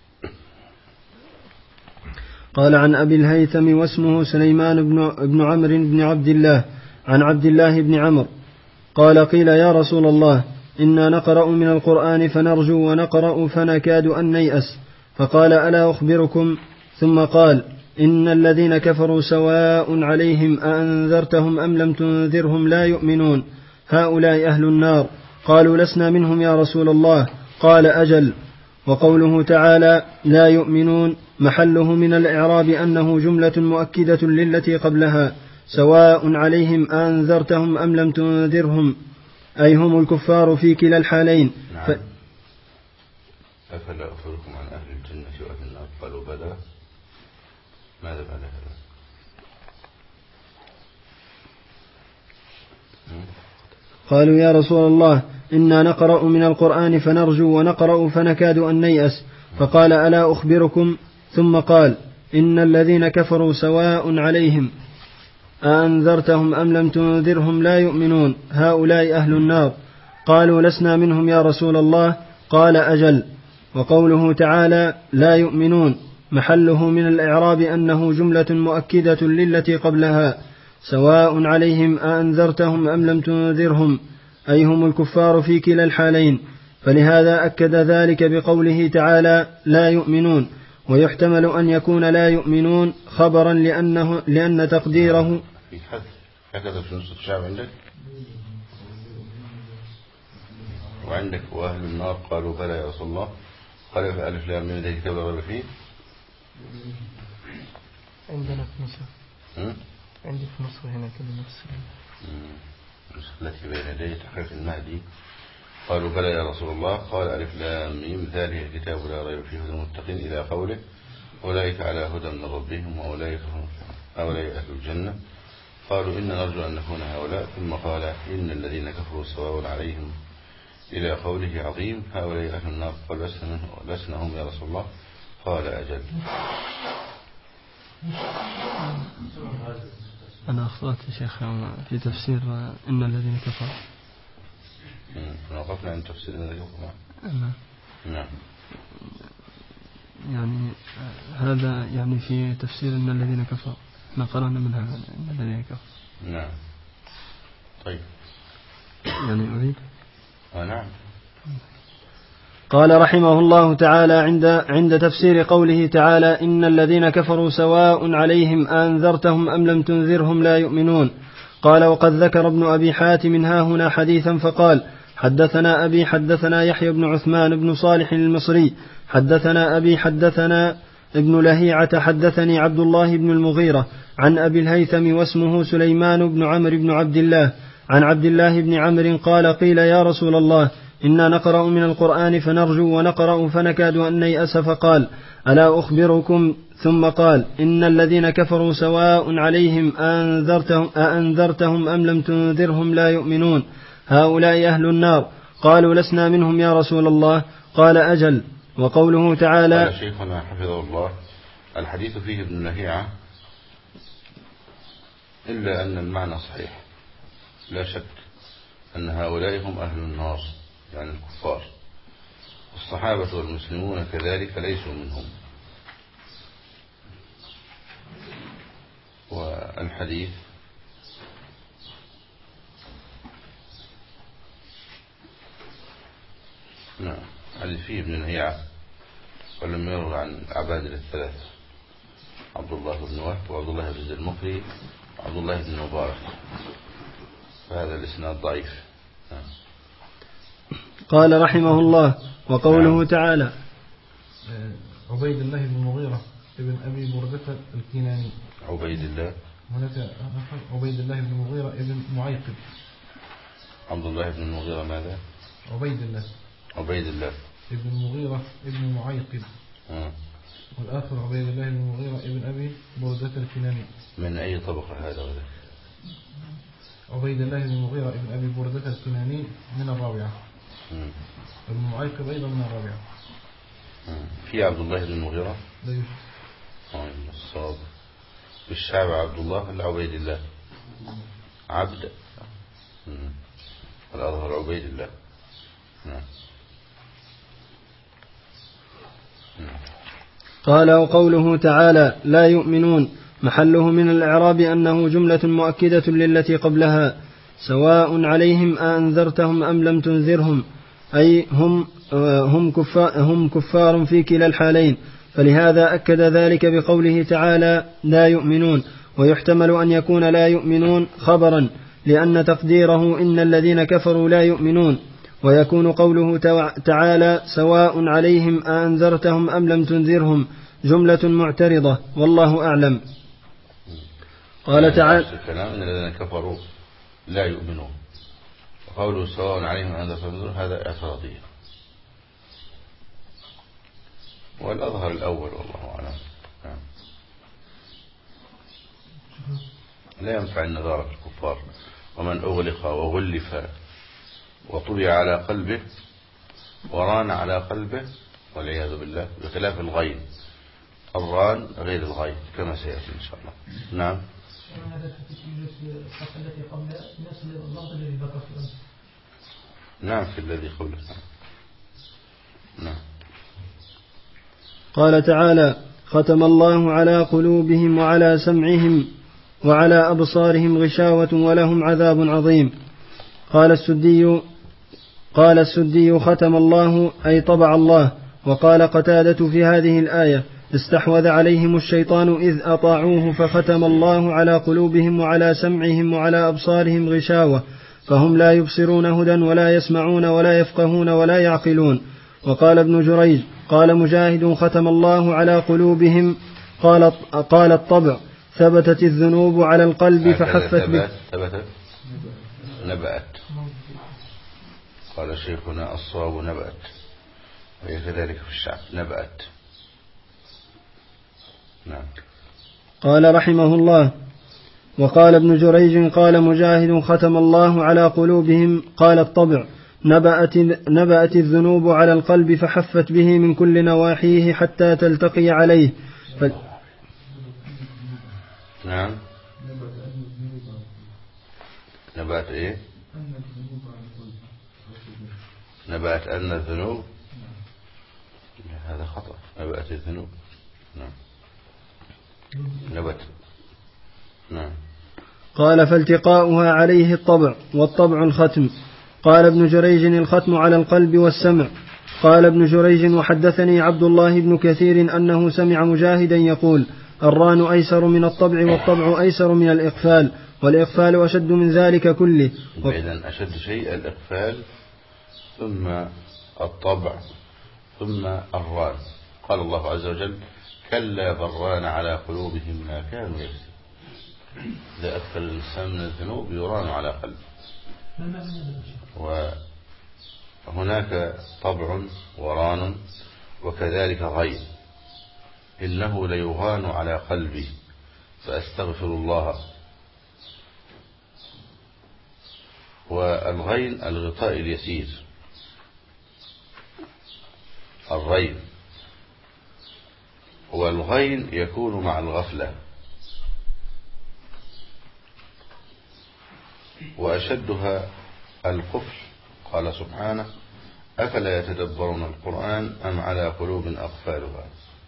قال: عن أبي الهيثم واسمه سليمان بن عمرو بن عبد الله عن عبد الله بن عمرو قال: قيل يا رسول الله إنا نقرأ من القرآن فنرجو ونقرأ فنكاد أن نيأس، فقال: ألا أخبركم؟ ثم قال: إن الذين كفروا سواء عليهم أأنذرتهم أم لم تنذرهم لا يؤمنون، هؤلاء أهل النار. قالوا: لسنا منهم يا رسول الله. قال: أجل. وقوله تعالى لا يؤمنون محله من الإعراب أنه جملة مؤكدة للتي قبلها، سواء عليهم أنذرتهم أم لم تنذرهم، أي هم الكفار في كلا الحالين. نعم. أفلا أخبركم عن أهل الجنة وأهل النار؟ قالوا بلى. ماذا بعد هذا؟ قالوا: يا رسول الله إنا نقرأ من القرآن فنرجو ونقرأ فنكاد أن نيأس، فقال: ألا أخبركم؟ ثم قال: إن الذين كفروا سواء عليهم أأنذرتهم أم لم تنذرهم لا يؤمنون، هؤلاء أهل النار. قالوا: لسنا منهم يا رسول الله. قال: أجل. وقوله تعالى لا يؤمنون محله من الإعراب أنه جملة مؤكدة للتي قبلها، سواء عليهم أأنذرتهم أم لم تنذرهم، أي هم الكفار في كلا الحالين. فلهذا أكد ذلك بقوله تعالى لا يؤمنون. ويحتمل أن يكون لا يؤمنون خبرا لأن تقديره في حذف. هكذا في نص الشعب عندك، وعندك وأهل النار قالوا بلى يا رسول الله. قال في ألف لام ميم ذلك كتاب لا ريب فيه. عندنا في نصر. عندي في نصر هنا كده نفس التي بين يدي تحقيق المهدي. قالوا بلى يا رسول الله. قال ألف لام ميم ذلك الكتاب لا ريب فيه هدى للمتقين إلى قوله أولئك على هدى من ربهم وأولئك أهل الجنة. قالوا إن نرجو أن نكون هؤلاء. ثم قال إن الذين كفروا سواء عليهم إلى قوله عظيم هؤلاء أهل النار. قال لسنا هم يا رسول الله. قال أجل. أنا أخطأت يا شيخ في تفسير إن الذين كفروا. وقفنا عن تفسير الذي كفروا. نعم. يعني هذا يعني في تفسير إن الذين كفروا، ما قرأنا من هذا إن الذين كفروا. نعم. طيب يعني أريد نعم. قال رحمه الله تعالى عند تفسير قوله تعالى إن الذين كفروا سواء عليهم أنذرتهم أم لم تنذرهم لا يؤمنون. قال وقد ذكر ابن أبي حاتم هاهنا حديثا فقال حدثنا أبي حدثنا يحيى بن عثمان بن صالح المصري حدثنا أبي حدثنا ابن لهيعة حدثني عبد الله بن المغيرة عن أبي الهيثم واسمه سليمان بن عمرو بن عبد الله عن عبد الله بن عمرو قال قيل يا رسول الله إنا نقرأ من القرآن فنرجو ونقرأ فنكاد أن نيأس فقال ألا أخبركم ثم قال إن الذين كفروا سواء عليهم أأنذرتهم أم لم تنذرهم لا يؤمنون هؤلاء أهل النار. قالوا لسنا منهم يا رسول الله قال أجل. وقوله تعالى قال شيخنا حفظه الله الحديث فيه ابن لهيعة إلا أن المعنى صحيح، لا شك أن هؤلاء هم أهل النار يعني الكفار، والصحابة والمسلمون كذلك ليسوا منهم. والحديث نعم حديث فيه ابن لهيعة ولم يروى عن عبادة الثلاثة عبد الله بن وهب وعبد الله بن زيد المقري وعبد الله بن مبارك، فهذا الإسناد ضعيف. قال رحمه الله وقوله تعالى عبيد الله بن المغيرة ابن أبي بردة الكناني. عبيد الله عبيد الله بن المغيرة ابن معيقب. عبد الله بن المغيرة ماذا؟ عبيد الله ابن المغيرة ابن معيقب. والآخر عبيد الله بن المغيرة ابن أبي بردة الكناني. من أي طبقة هذا وذاك؟ عبيد الله بن المغيرة ابن أبي بردة الكناني من الرابعة. ابن معيقب أيضا من الرابعة. في عبد الله بن المغيرة لا يوجد. الصواب بالشعب عبد الله ولا عبيد الله؟ عبد. الأظهر عبيد الله. قال وقوله تعالى لا يؤمنون محله من الإعراب أنه جملة مؤكدة للتي قبلها سواء عليهم أنذرتهم أم لم تنذرهم، أي هم كفار في كلا الحالين، فلهذا أكد ذلك بقوله تعالى لا يؤمنون. ويحتمل أن يكون لا يؤمنون خبرا لأن تقديره إن الذين كفروا لا يؤمنون، ويكون قوله تعالى سواء عليهم أنذرتهم أم لم تنذرهم جملة معترضة والله أعلم. قال تعالى الكلام إن الذين كفروا لا يؤمنون، وقوله سواء عليهم أنذرتهم هذا اعتراضية، والأظهر الأول والله أعلم. لا ينفع النظارة في الكفار، ومن أغلق وغلف وطبع على قلبه وران على قلبه والعياذ بالله، بخلاف الغين، الران غير الغين كما سيأتي إن شاء الله. نعم. نعم في الذي قبله. نعم. قال تعالى ختم الله على قلوبهم وعلى سمعهم وعلى أبصارهم غشاوة ولهم عذاب عظيم. قال السدي ختم الله أي طبع الله. وقال قتادة في هذه الآية استحوذ عليهم الشيطان إذ أطاعوه فختم الله على قلوبهم وعلى سمعهم وعلى أبصارهم غشاوة فهم لا يبصرون هدى ولا يسمعون ولا يفقهون ولا يعقلون. وقال ابن جريج قال مجاهد ختم الله على قلوبهم قال الطبع ثبتت الذنوب على القلب فحفت به. نبأت. قال شيخنا الصواب نبأت، وهي كذلك في الشعب نبأت. نعم. قال رحمه الله وقال ابن جريج قال مجاهد ختم الله على قلوبهم قال الطبع نبأت الذنوب على القلب فحفت به من كل نواحيه حتى تلتقي عليه نعم. نبأت إيه؟ نبأت أن الذنوب هذا خطأ. نبأت الذنوب. نعم. نبت. نعم. قال فالتقاؤها عليه الطبع، والطبع الختم. قال ابن جريج الختم على القلب والسمع. قال ابن جريج وحدثني عبد الله بن كثير أنه سمع مجاهدا يقول الران أيسر من الطبع، والطبع أيسر من الإقفال، والإقفال أشد من ذلك كله. إذن أشد شيء الإقفال، ثم الطبع، ثم الران. قال الله عز وجل كلا بران على قلوبهم ما كانوا يكسبون. إذا أكثر الإنسان من الذنوب يران على قلبه. وهناك طبع وران وكذلك غين. إنه ليغان على قلبي فأستغفر الله. والغين الغطاء اليسير، الرين. والغين يكون مع الغفلة. وأشدها القفل. قال سبحانه أفلا يتدبرون القرآن أم على قلوب أقفالها.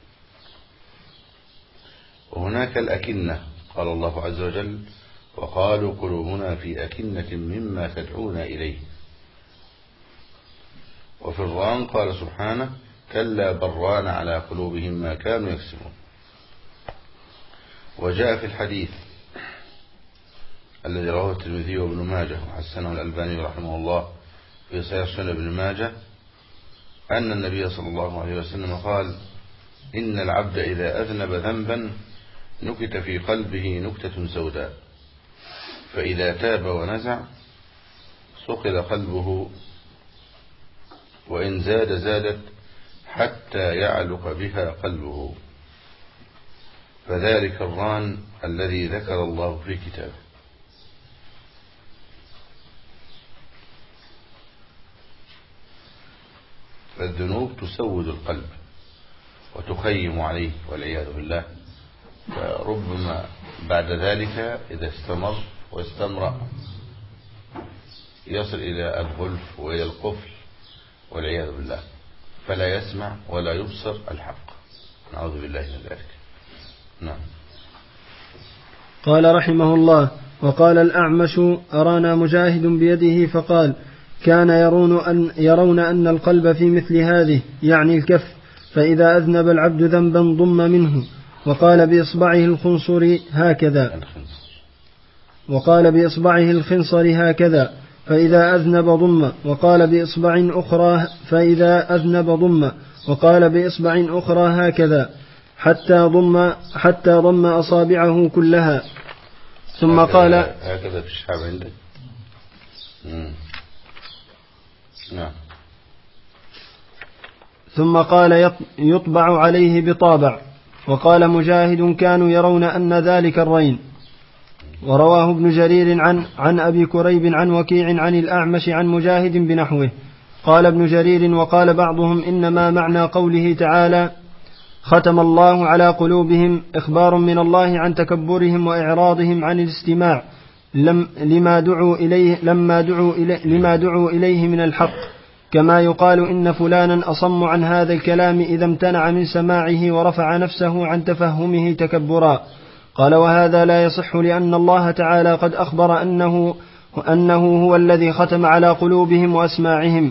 وهناك الأكنة. قال الله عز وجل وقالوا قلوبنا في أكنة مما تدعون إليه. وفي الران قال سبحانه كلا بران على قلوبهم ما كانوا يكسبون. وجاء في الحديث الذي رواه الترمذي وابن ماجه وحسنه الألباني رحمه الله في صحيح سنن ابن ماجه أن النبي صلى الله عليه وسلم قال إن العبد إذا أذنب ذنبا نكت في قلبه نكتة سوداء، فإذا تاب ونزع صقل قلبه، وإن زادت حتى يعلق بها قلبه، فذلك الران الذي ذكر الله في كتابه. فالذنوب تسود القلب وتخيم عليه والعياذ بالله. فربما بعد ذلك إذا استمر واستمر يصل إلى الغلف وإلى القفل والعياذ بالله، فلا يسمع ولا يبصر الحق. نعوذ بالله من ذلك. نعم. قال رحمه الله وقال الأعمش أرانا مجاهد بيده فقال كان يرون أن القلب في مثل هذه يعني الكف، فإذا أذنب العبد ذنبا ضم منه وقال بإصبعه الخنصر هكذا فإذا أذنب ضم، وقال بإصبع أخرى هكذا حتى ضم أصابعه كلها. ثم قال هكذا في الشعب عندك. نعم. ثم قال يطبع عليه بطابع. وقال مجاهد كانوا يرون أن ذلك الرين. ورواه ابن جرير عن أبي كريب عن وكيع عن الأعمش عن مجاهد بنحوه. قال ابن جرير وقال بعضهم إنما معنى قوله تعالى ختم الله على قلوبهم إخبار من الله عن تكبرهم وإعراضهم عن الاستماع لما دعوا إليه من الحق، كما يقال إن فلانا أصم عن هذا الكلام إذا امتنع من سماعه ورفع نفسه عن تفهمه تكبرا. قال وهذا لا يصح لأن الله تعالى قد أخبر أنه هو الذي ختم على قلوبهم وأسماعهم.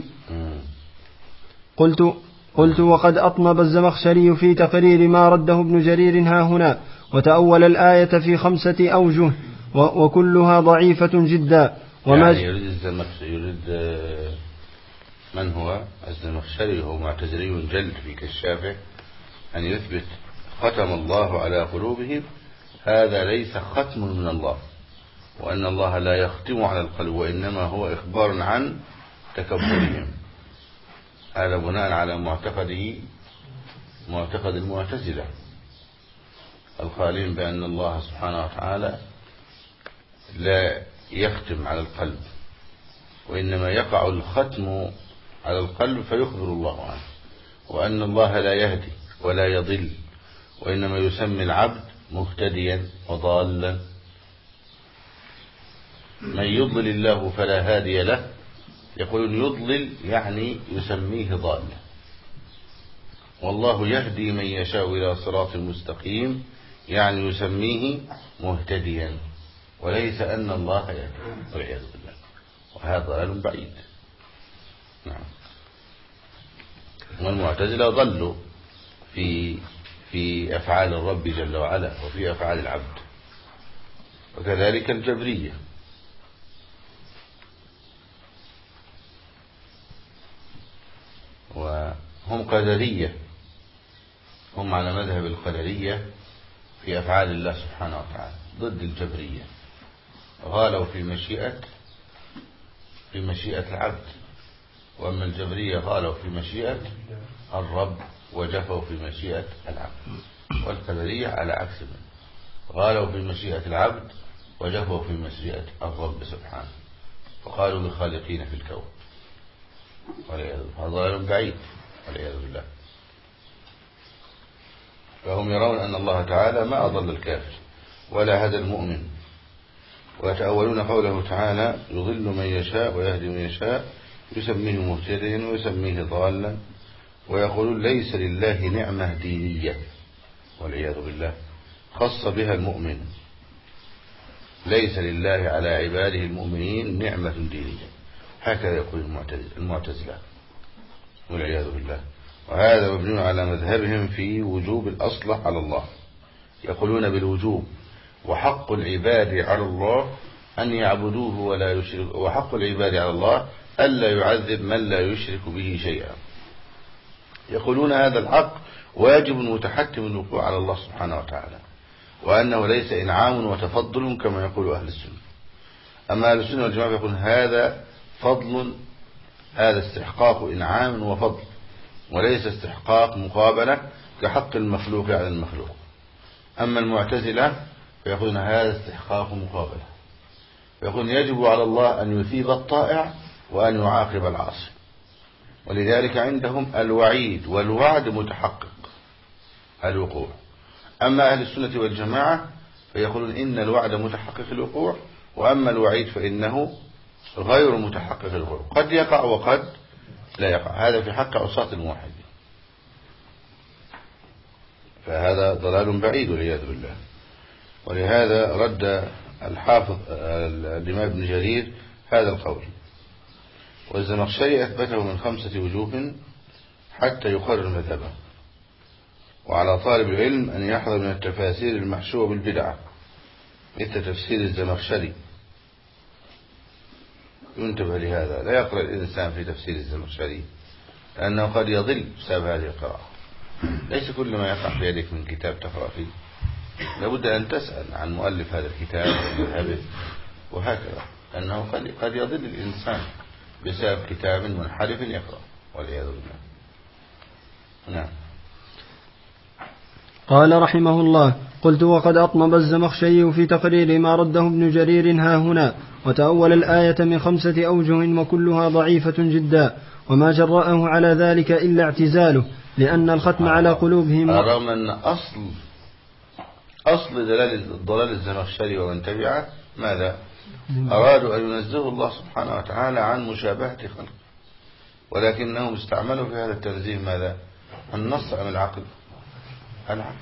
قلت وقد أطنب الزمخشري في تقرير ما رده ابن جرير هاهنا، وتأول الآية في 5 أوجه وكلها ضعيفة جدا. يعني يريد من هو الزمخشري هو معتزلي جلد في كشافه أن يثبت ختم الله على قلوبهم، هذا ليس ختم من الله، وأن الله لا يختم على القلب، وإنما هو إخبار عن تكبرهم. هذا بناء على معتقد المعتزلة القائلين بأن الله سبحانه وتعالى لا يختم على القلب، وإنما يقع الختم على القلب فيخبر الله عنه، وأن الله لا يهدي ولا يضل، وإنما يسمي العبد مهتديا وضالا. من يضلل الله فلا هادي له، يقولون يضلل يعني يسميه ضالا، والله يهدي من يشاء إلى صراط مستقيم، يعني يسميه مهتديا، وليس أن الله يهدي، والعياذ بالله، وهذا ضلال بعيد. نعم. والمعتزلة ضلوا في أفعال الرب جل وعلا وفي أفعال العبد، وكذلك الجبرية. وهم قدرية، هم على مذهب القدرية في أفعال الله سبحانه وتعالى، ضد الجبرية. غالوا في مشيئة العبد، وأما الجبرية غالوا في مشيئة الرب وجفوا في مشيئة العبد. والقدرية على عكس من غالوا في مشيئة العبد وجفوا في مشيئة الرب سبحانه، فقالوا بالخالقين في الكون، هذا ضلال بعيد والعياذ بالله. فهم يرون أن الله تعالى ما أضل الكافر ولا هدى المؤمن، ويتأولون قوله تعالى يضل من يشاء ويهدي من يشاء، يسميه مهتديا ويسميه ضالا، ويقولون ليس لله نعمة دينية والعياذ بالله خص بها المؤمن، ليس لله على عباده المؤمنين نعمة دينية، هكذا يقول المعتزلة والعياذ بالله. وهذا مبني على مذهبهم في وجوب الأصلح على الله، يقولون بالوجوب، وحق العباد على الله أن يعبدوه ولا يشرك، وحق العباد على الله ألا يعذب من لا يشرك به شيئا. يقولون هذا الحق واجب متحتم الوقوع على الله سبحانه وتعالى، وأنه ليس إنعام وتفضل كما يقول أهل السنة. أما أهل السنة والجماعة يقول هذا فضل، هذا استحقاق إنعام وفضل، وليس استحقاق مقابلة كحق المخلوق على المخلوق. أما المعتزلة فيقولون هذا استحقاق مقابلة، فيقولون يجب على الله أن يثيب الطائع وأن يعاقب العاصي، ولذلك عندهم الوعيد والوعد متحقق الوقوع. أما أهل السنة والجماعة فيقولون إن الوعد متحقق الوقوع، وأما الوعيد فإنه غير متحقق الوقوع، قد يقع وقد لا يقع. هذا في حق عصاة الموحدين، فهذا ضلال بعيد والعياذ بالله. ولهذا رد الحافظ الإمام ابن جرير هذا القول، والزمخشري أثبته من 5 وجوه حتى يقرر مذهبه. وعلى طالب العلم أن يحذر من التفاسير المحشوة بالبدعة مثل تفسير الزمخشري، ينتبه لهذا، لا يقرأ الإنسان في تفسير الزمخشري لأنه قد يضل بسبب هذه القراءة. ليس كل ما يقع في يدك من كتاب تقرأ فيه، لابد أن تسأل عن مؤلف هذا الكتاب ومذهبه وهكذا، أنه قد يضل الإنسان بسبب كتاب منحرف يقرأ والعياذ بالله. نعم. قال رحمه الله: قلت وقد أطنب الزمخشري في تقرير ما رده ابن جرير ها هنا، وتأول الآية من 5 أوجه وكلها ضعيفة جدا، وما جرأه على ذلك إلا اعتزاله، لأن الختم على قلوبهم. رغم أن أصل ضلال الزمخشري ومن تبعه ماذا؟ أرادوا أن ينزهوا الله سبحانه وتعالى عن مشابهة خلقه، ولكنهم استعملوا في هذا التنزيه ماذا؟ النص أم العقل؟ العقل.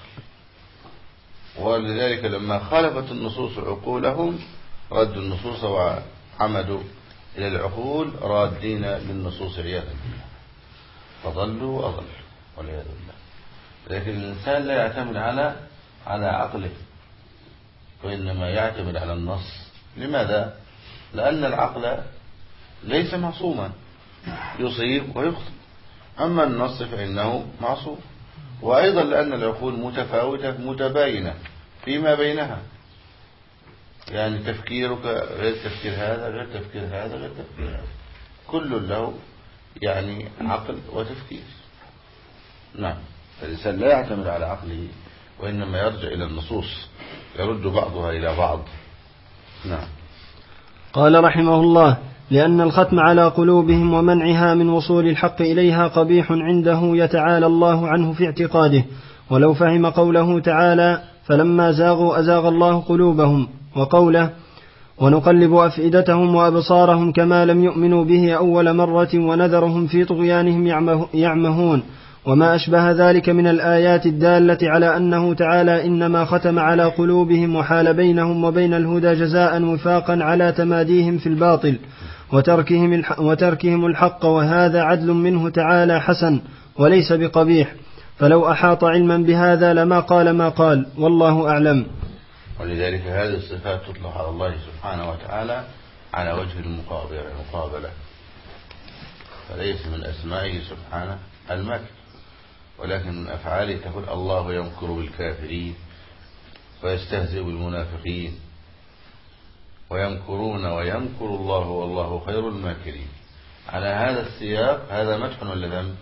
ولذلك لما خالفت النصوص عقولهم ردوا النصوص وعمدوا إلى العقول رادين للنصوص عياذا بالله، فضلوا وأضلوا والعياذ بالله. لكن الإنسان لا يعتمد على عقله، وإنما يعتمد على النص. لماذا؟ لأن العقل ليس معصوما، يصيب ويخطئ، أما النص فإنه معصوم. وأيضا لأن العقول متفاوتة متباينة فيما بينها، يعني تفكيرك غير تفكير هذا، غير تفكير هذا، غير تفكير هذا، كل له يعني عقل وتفكير. نعم. فالإنسان لا يعتمد على عقله، وإنما يرجع إلى النصوص، يرد بعضها إلى بعض. نعم. قال رحمه الله: لأن الختم على قلوبهم ومنعها من وصول الحق إليها قبيح عنده يتعالى الله عنه في اعتقاده، ولو فهم قوله تعالى: فلما زاغوا أزاغ الله قلوبهم، وقوله: ونقلب أفئدتهم وأبصارهم كما لم يؤمنوا به أول مرة ونذرهم في طغيانهم يعمهون، وما أشبه ذلك من الآيات الدالة على أنه تعالى إنما ختم على قلوبهم وحال بينهم وبين الهدى جزاء وفاقا على تماديهم في الباطل وتركهم الحق، وهذا عدل منه تعالى حسن وليس بقبيح، فلو أحاط علما بهذا لما قال ما قال، والله أعلم. ولذلك هذه الصفات تطلق على الله سبحانه وتعالى على وجه المقابلة، فليس من أسمائه سبحانه المكر، ولكن من أفعاله تقول الله يمكر بالكافرين ويستهزئ بالمنافقين ويمكرون ويمكر الله والله خير الماكرين. على هذا السياق هذا مدح ولا ذم؟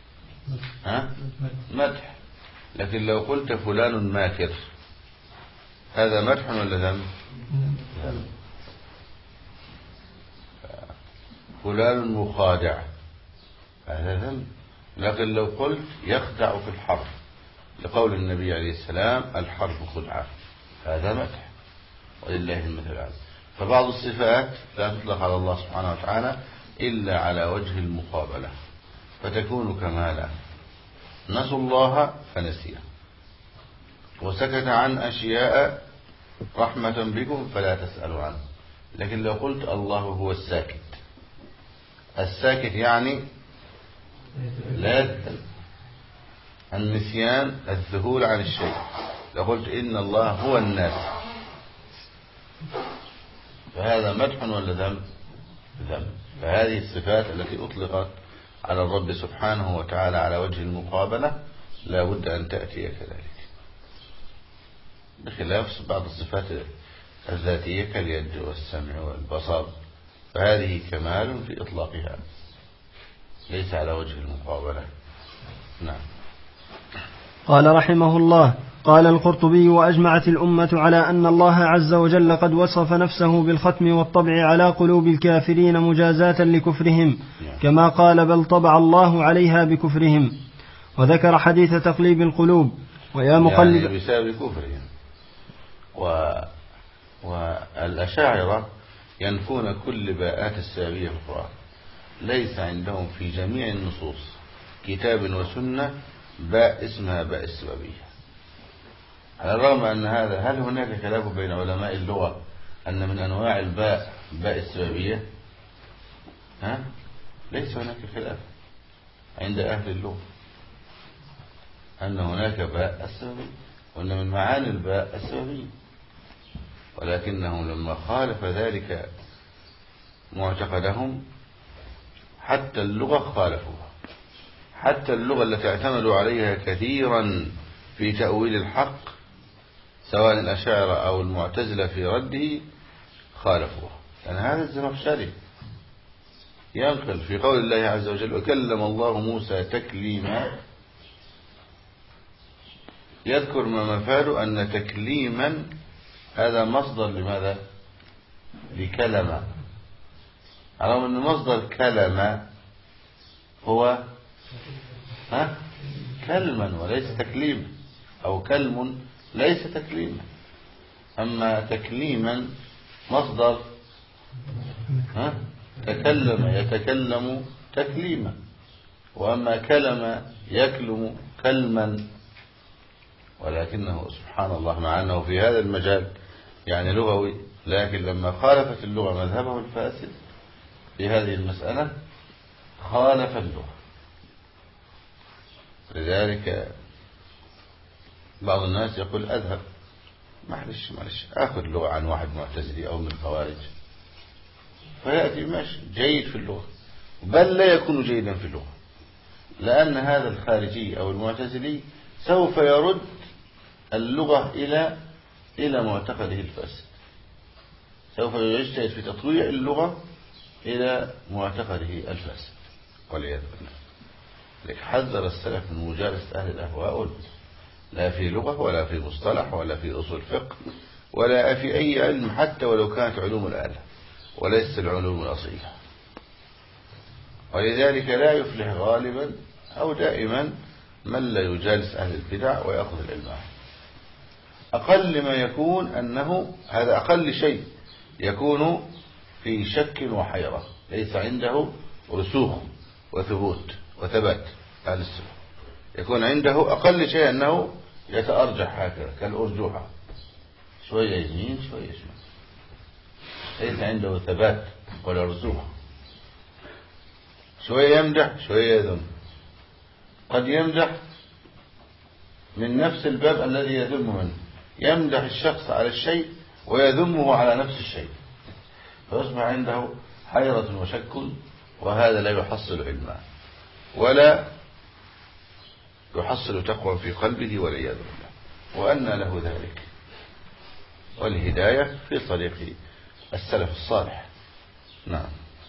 مدح. لكن لو قلت فلان ماكر هذا مدح ولا ذم؟ فلان مخادع هذا ذم. لكن لو قلت يخدع في الحرب لقول النبي عليه السلام الحرب خدعة هذا مدح، ولله المثل الأعلى. فبعض الصفات لا تطلق على الله سبحانه وتعالى إلا على وجه المقابلة فتكون كمالا. نسوا الله فنسيه وسكت عن أشياء رحمة بكم فلا تسألوا عنه. لكن لو قلت الله هو الساكت، الساكت يعني لا النسيان الذهول عن الشيء. لو قلت إن الله هو الناس فهذا مدح ولا ذم؟ ذم. فهذه الصفات التي أطلقت على الرب سبحانه وتعالى على وجه المقابلة لا بد أن تأتي كذلك، بخلاف بعض الصفات الذاتية كاليد والسمع والبصر، فهذه كمال في إطلاقها ليس على وجه المقابلة. نعم. قال رحمه الله: قال القرطبي: وأجمعت الأمة على أن الله عز وجل قد وصف نفسه بالختم والطبع على قلوب الكافرين مجازاة لكفرهم، كما قال: بل طبع الله عليها بكفرهم. وذكر حديث تقليب القلوب ويا مقلب يعني بسبب كفرهم. والأشاعرة ينفون كل باءات السببية في القرآن، ليس عندهم في جميع النصوص كتاب وسنة باء اسمها باء السببية. على الرغم أن هذا، هل هناك خلاف بين علماء اللغة أن من أنواع الباء باء السببية؟ ليس هناك خلاف عند أهل اللغة أن هناك باء السببية وأن من معاني الباء السببية، ولكنهم لما خالف ذلك معتقدهم حتى اللغة خالفوها، حتى اللغة التي اعتمدوا عليها كثيرا في تأويل الحق سواء الأشاعرة أو المعتزلة في رده خالفوها. لأن هذا الزمخشري ينقل في قول الله عز وجل: وكلم الله موسى تكليما، يذكر ما مفاده أن تكليما هذا مصدر لماذا؟ لكلمة، على أن مصدر كلمة هو كلما وليس تكليما، أو كلم ليس تكليما. أما تكليما مصدر تكلم يتكلم تكليما، وأما كلم يكلم كلما. ولكنه سبحان الله مع أنه في هذا المجال يعني لغوي، لكن لما خالفت اللغة مذهبه الفاسد في هذه المسألة خالف اللغة. لذلك بعض الناس يقول أذهب معلش أخذ لغة عن واحد معتزلي أو من الخوارج، فيأتي ماشي جيد في اللغة، بل لا يكون جيدا في اللغة، لأن هذا الخارجي أو المعتزلي سوف يرد اللغة إلى معتقده الفاسد، سوف يجتهد في تطويع اللغة إلى معتقده الفاسد والعياذ بالله. لك حذر السلف من مجالسة أهل الأهواء والبدع، لا في لغة ولا في مصطلح ولا في أصول فقه ولا في أي علم، حتى ولو كانت علوم الآلة وليس العلوم الأصيلة. ولذلك لا يفلح غالبا أو دائما من لا يجالس أهل البدع ويأخذ العلم. أقل ما يكون أنه هذا أقل شيء يكون في شك وحيرة، ليس عنده رسوخ وثبوت وثبات أهل السنة. يكون عنده أقل شيء أنه يتأرجح هكذا كالأرجوحة، شوية يمين شوية شمال، ليس عنده ثبات ولا رسوخ، شوية يمدح شوية يذم، قد يمدح من نفس الباب الذي يذم منه، يمدح الشخص على الشيء ويذمه على نفس الشيء، فيصبح عنده حيرة وشك، وهذا لا يحصل علما ولا يحصل تقوى في قلبه والعياذ بالله. وأن له ذلك؟ والهداية في طريق السلف الصالح. نعم.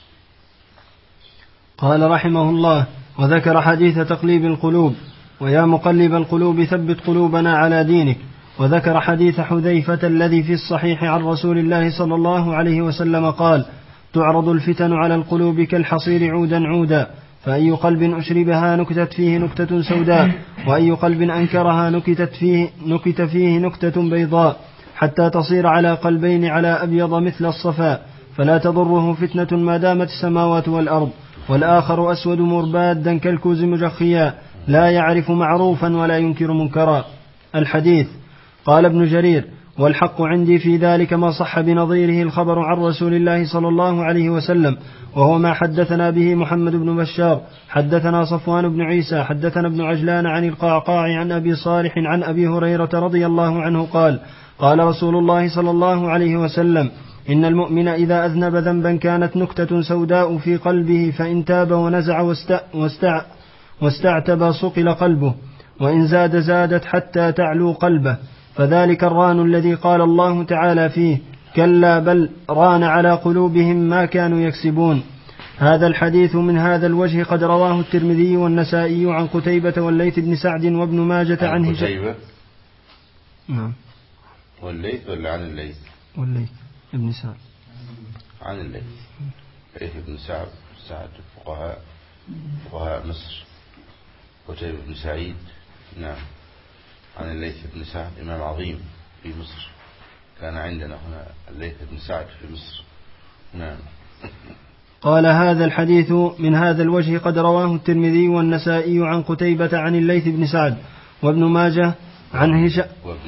قال رحمه الله: وذكر حديث تقليب القلوب، ويا مقلب القلوب ثبت قلوبنا على دينك. وذكر حديث حذيفة الذي في الصحيح عن رسول الله صلى الله عليه وسلم قال: تعرض الفتن على القلوب كالحصير عودا عودا، فأي قلب أشربها نكتت فيه نكتة سوداء، وأي قلب أنكرها نكت فيه نكتة بيضاء، حتى تصير على قلبين على أبيض مثل الصفاء، فلا تضره فتنة ما دامت السماوات والأرض. والآخر أسود مربادا كالكوز مجخيا، لا يعرف معروفا ولا ينكر منكرا. الحديث. قال ابن جرير: والحق عندي في ذلك ما صح بنظيره الخبر عن رسول الله صلى الله عليه وسلم، وهو ما حدثنا به محمد بن بشار حدثنا صفوان بن عيسى حدثنا ابن عجلان عن القعقاع عن أبي صالح عن أبي هريرة رضي الله عنه قال: قال رسول الله صلى الله عليه وسلم: إن المؤمن إذا أذنب ذنبا كانت نكتة سوداء في قلبه، فإن تاب ونزع واستعتب صقل قلبه، وإن زاد زادت حتى تعلو قلبه، فذلك الران الذي قال الله تعالى فيه: كلا بل ران على قلوبهم ما كانوا يكسبون. هذا الحديث من هذا الوجه قد رواه الترمذي والنسائي عن قتيبة والليث بن سعد وابن ماجة عن هشام. نعم. والليث ولا عن الليث؟ والليث ابن سعد. عن الليث. الليث بن سعد فقهاء مصر. قتيبة بن سعيد. نعم. عن الليث بن سعد إمام عظيم في مصر، كان عندنا هنا الليث بن سعد في مصر. نعم. قال: هذا الحديث من هذا الوجه قد رواه الترمذي والنسائي عن قتيبة عن الليث بن سعد وابن ماجه عن هشام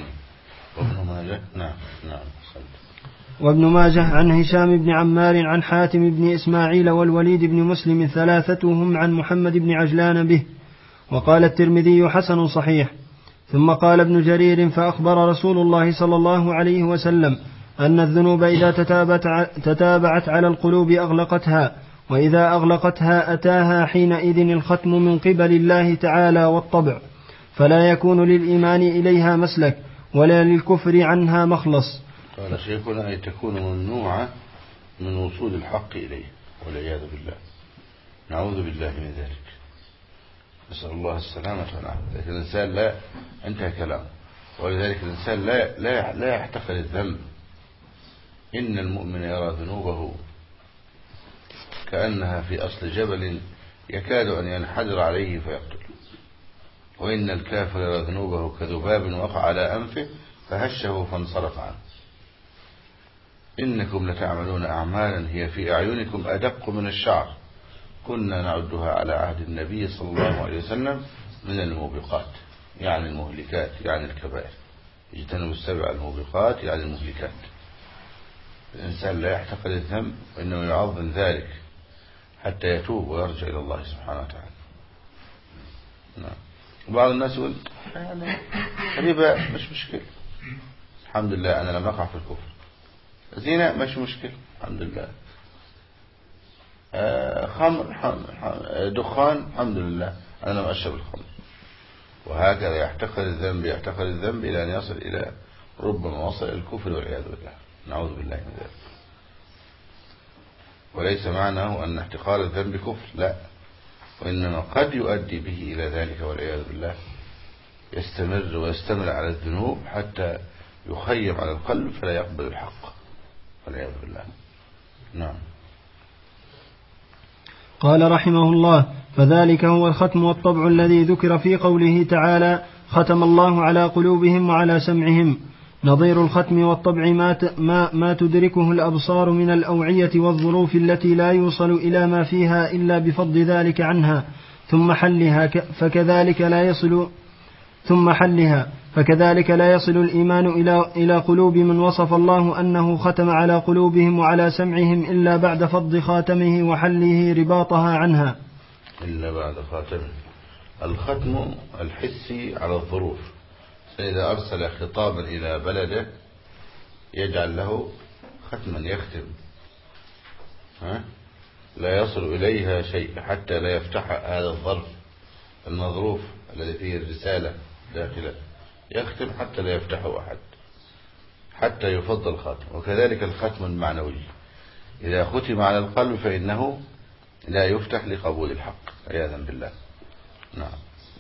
وابن ماجه عن هشام بن عمار عن حاتم بن إسماعيل والوليد بن مسلم ثلاثتهم عن محمد بن عجلان به. وقال الترمذي: حسن صحيح. ثم قال ابن جرير: فأخبر رسول الله صلى الله عليه وسلم أن الذنوب إذا تتابعت على القلوب أغلقتها، وإذا أغلقتها أتاها حينئذ الختم من قبل الله تعالى والطبع، فلا يكون للإيمان إليها مسلك ولا للكفر عنها مخلص. قال شيخنا: أي تكون ممنوعة من وصول الحق إليه والعياذ بالله، نعوذ بالله من ذلك، نسأل الله السلامة والعافية. لكن الإنسان لا انتهى كلامه، ولذلك الإنسان لا يحتقر الذنب. إن المؤمن يرى ذنوبه كأنها في أصل جبل يكاد أن ينحدر عليه فيقتل، وإن الكافر يرى ذنوبه كذباب وقع على أنفه فهشه فانصرف عنه. إنكم لتعملون أعمالا هي في أعينكم أدق من الشعر، كنا نعدها على عهد النبي صلى الله عليه وسلم من الموبقات، يعني المهلكات، يعني الكبائر. اجتنبوا السبع الموبقات يعني المهلكات. الإنسان لا يحتقر الذنب، وإنما يعظم ذلك حتى يتوب ويرجع إلى الله سبحانه وتعالى. نعم. وبعض الناس يقول: يعني ربا مش مشكلة، الحمد لله أنا لم أقع في الكفر. زنا مش مشكلة، الحمد لله. خمر دخان، الحمد لله أنا لم أشرب الخمر. وهكذا يحتقر الذنب إلى أن يصل إلى ربما وصل إلى الكفر والعياذ بالله، نعوذ بالله من ذلك. وليس معناه أن احتقار الذنب كفر، لا، وإنما قد يؤدي به إلى ذلك والعياذ بالله، يستمر ويستمر على الذنوب حتى يخيم على القلب فلا يقبل الحق والعياذ بالله. نعم. قال رحمه الله: فذلك هو الختم والطبع الذي ذكر في قوله تعالى: ختم الله على قلوبهم وعلى سمعهم. نظير الختم والطبع ما تدركه الأبصار من الأوعية والظروف التي لا يوصل إلى ما فيها إلا بفضل ذلك عنها، ثم حلها فكذلك لا يصل الإيمان إلى قلوب من وصف الله أنه ختم على قلوبهم وعلى سمعهم إلا بعد فض خاتمه وحله رباطها عنها. إلا بعد خاتمه. الختم الحسي على الظروف، فإذا أرسل خطابا إلى بلده يجعل له ختما يختم، لا يصل إليها شيء حتى لا يفتح هذا الظرف المظروف الذي فيه الرسالة داخله، يختم حتى لا يفتحه أحد حتى يفضل الخاتم. وكذلك الختم المعنوي إذا ختم على القلب فإنه لا يفتح لقبول الحق عياذا بالله. نعم.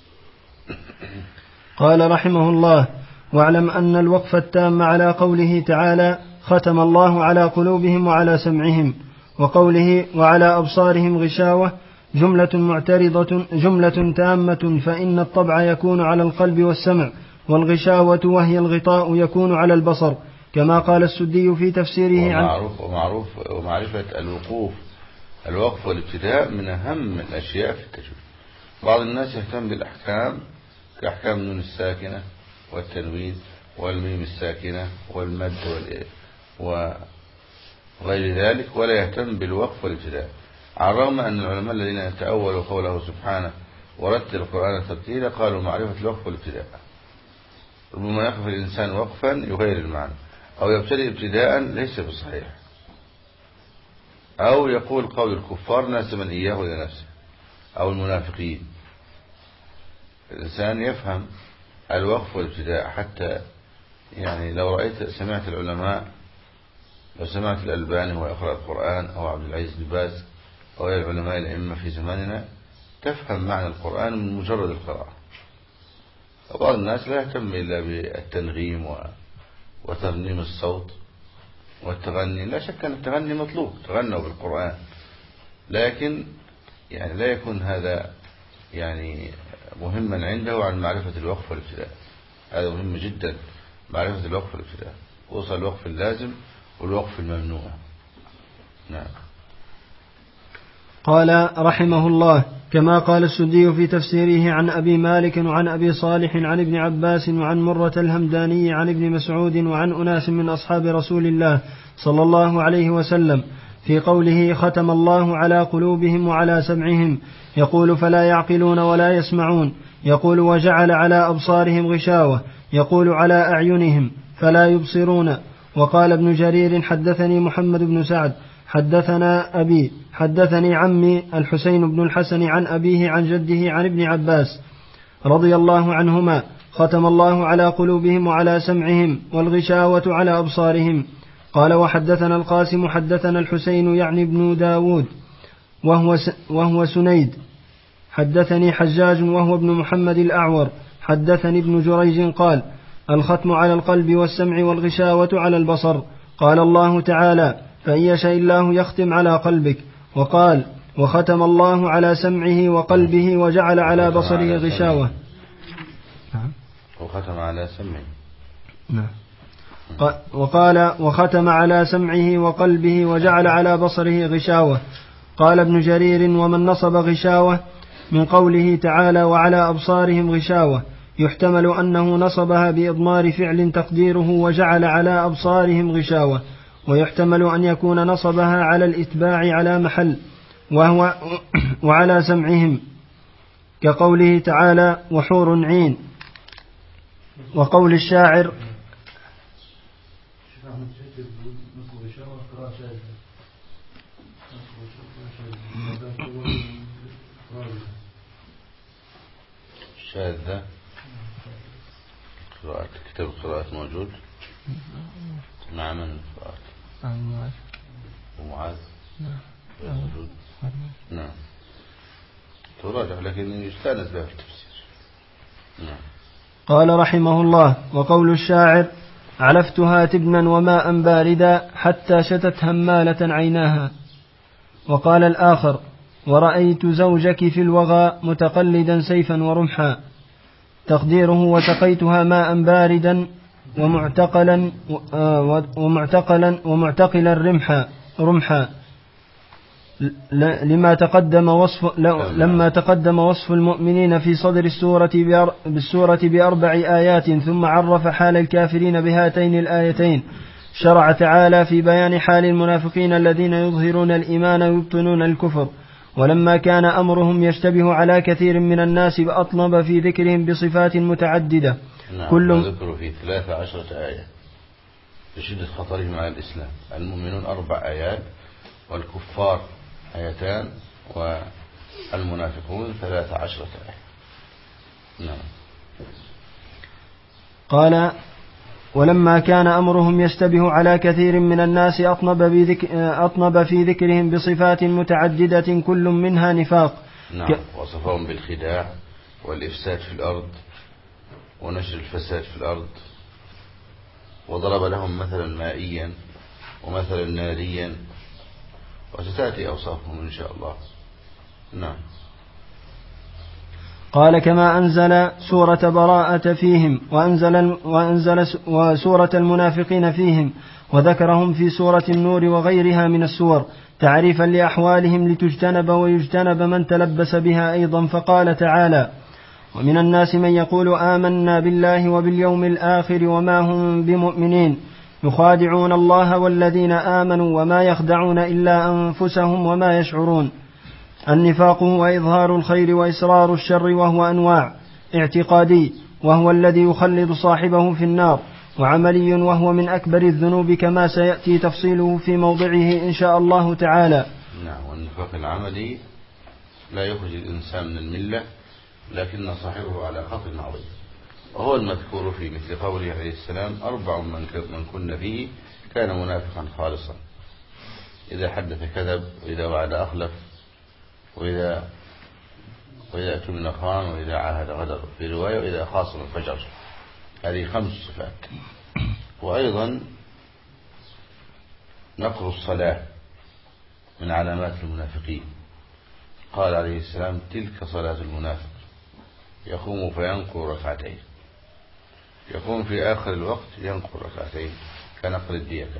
قال رحمه الله: واعلم أن الوقف التام على قوله تعالى ختم الله على قلوبهم وعلى سمعهم، وقوله وعلى أبصارهم غشاوة جملة معترضة جملة تامة، فإن الطبع يكون على القلب والسمع، والغشاوة وهي الغطاء يكون على البصر، كما قال السدي في تفسيره ومعرفة الوقف والابتداء من أهم الأشياء في التجويد. بعض الناس يهتم بالأحكام كأحكام النون الساكنة والتنوين والميم الساكنة والمد وغير ذلك، ولا يهتم بالوقف والابتداء، على الرغم أن العلماء الذين يتأولوا قوله سبحانه ورتل القرآن ترتيلا قالوا معرفة الوقف والابتداء. ربما يقف الإنسان وقفا يغير المعنى، أو يبتدئ ابتداء ليس بصحيح، أو يقول قول الكفار ناسبا إياه إلى نفسه، أو المنافقين. الإنسان يفهم الوقف والابتداء، حتى يعني لو سمعت العلماء، لو سمعت الألباني ويقرأ القرآن، أو عبد العزيز بن باز، أو العلماء الأئمة في زماننا، تفهم معنى القرآن من مجرد القراءة. وبعض الناس لا يهتم إلا بالتنغيم وترنيم الصوت والتغني. لا شك أن التغني مطلوب، تغنوا بالقرآن، لكن يعني لا يكون هذا يعني مهما عنده عن معرفة الوقف والابتداء. هذا مهم جدا، معرفة الوقف والابتداء، وصل الوقف اللازم والوقف الممنوع. نعم. قال رحمه الله: كما قال السدي في تفسيره عن أبي مالك وعن أبي صالح عن ابن عباس وعن مرة الهمداني عن ابن مسعود وعن أناس من أصحاب رسول الله صلى الله عليه وسلم في قوله ختم الله على قلوبهم وعلى سمعهم، يقول فلا يعقلون ولا يسمعون، يقول وجعل على أبصارهم غشاوة، يقول على أعينهم فلا يبصرون. وقال ابن جرير: حدثني محمد بن سعد حدثنا أبي حدثني عمي الحسين بن الحسن عن أبيه عن جده عن ابن عباس رضي الله عنهما: ختم الله على قلوبهم وعلى سمعهم، والغشاوة على أبصارهم. قال: وحدثنا القاسم حدثنا الحسين يعني ابن داود وهو سنيد، حدثني حجاج وهو ابن محمد الأعور، حدثني ابن جريج قال: الختم على القلب والسمع والغشاوة على البصر. قال الله تعالى: فإن يشاء الله يختم على قلبك. وقال: وختم الله على سمعه وقلبه وجعل على بصره غشاوة. وختم على سمعه. نعم. وقال: وختم على سمعه وقلبه وجعل على بصره غشاوة. قال ابن جرير: ومن نصب غشاوة من قوله تعالى وعلى أبصارهم غشاوة، يحتمل أنه نصبها بإضمار فعل تقديره وجعل على أبصارهم غشاوة، ويحتمل أن يكون نصبها على الإتباع على محل وهو وعلى سمعهم، كقوله تعالى وحور عين. وقول الشاعر شاذة قراءة، كتاب القراءات موجود مع من قراءة ومعاذ موجود. نعم تراجع، لكن يستانس بها في التفسير. نعم. قال رحمه الله: وقول الشاعر علفتها تبنا وماء باردا حتى شتت همالة عيناها. وقال الآخر: ورأيت زوجك في الوغى متقلدا سيفا ورمحا، تقديره وسقيتها ماء باردا ومعتقلا رمحا. لما تقدم وصف المؤمنين في صدر السورة ب4 آيات، ثم عرف حال الكافرين بهاتين الآيتين، شرع تعالى في بيان حال المنافقين الذين يظهرون الإيمان ويبطنون الكفر. ولما كان أمرهم يشتبه على كثير من الناس أطنب في ذكرهم بصفات متعددة. كل ذكروا في 13 آية بشدة خطرهم على الإسلام. المؤمنون 4 آيات، والكفار 2 والمنافقون 13 آية. نعم. قال: ولما كان أمرهم يشتبه على كثير من الناس أطنب في ذكرهم بصفات متعددة كل منها نفاق. نعم. وصفهم بالخداع والإفساد في الأرض ونشر الفساد في الأرض، وضرب لهم مثلا مائيا ومثلا ناريا، وستأتي أوصافهم إن شاء الله. نعم. قال: كما أنزل سورة براءة فيهم وأنزل وسورة المنافقين فيهم، وذكرهم في سورة النور وغيرها من السور تعريفا لأحوالهم لتجتنب ويجتنب من تلبس بها أيضا. فقال تعالى: ومن الناس من يقول آمنا بالله وباليوم الآخر وما هم بمؤمنين يخادعون الله والذين آمنوا وما يخدعون إلا أنفسهم وما يشعرون. النفاق هو إظهار الخير وإسرار الشر، وهو أنواع: اعتقادي وهو الذي يخلد صاحبه في النار، وعملي وهو من أكبر الذنوب كما سيأتي تفصيله في موضعه إن شاء الله تعالى. نعم. والنفاق العملي لا يخرج الإنسان من الملة، لكن صاحبه على خطر عظيم، وهو المذكور في مثل قوله عليه السلام: 4 من كن فيه كان منافقا خالصا، إذا حدث كذب، وإذا وعد أخلف، وإذا أتمن خان، وإذا عاهد غدر، في رواية وإذا خاصم فجر. هذه 5 صفات. وأيضا نقر الصلاة من علامات المنافقين. قال عليه السلام: تلك صلاة المنافق، يقوم فينقر ركعتين، يقوم في آخر الوقت ينقر ركعتين كنقر الديكة.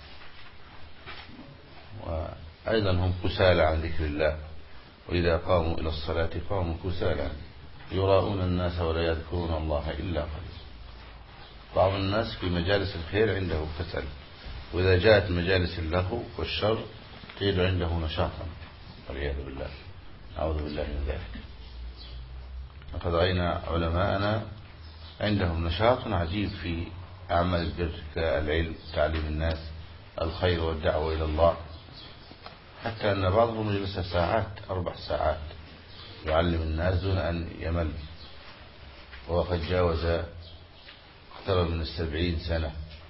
وأيضا هم كسالى عن ذكر الله، وإذا قاموا إلى الصلاة قاموا كسالى يراؤون الناس ولا يذكرون الله إلا قليلا. بعض الناس في مجالس الخير عنده كسل، وإذا جاءت مجالس اللغو والشر تجد عنده نشاطا، والعياذ بالله، أعوذ بالله من ذلك. لقد رأينا علماءنا عندهم نشاط عجيب في أعمال البر كالعلم، تعليم الناس الخير والدعوة إلى الله، حتى أن بعضهم يجلس ساعات 4 ساعات يعلم الناس دون أن يمل، وقد جاوز اقترب من 70 سنة،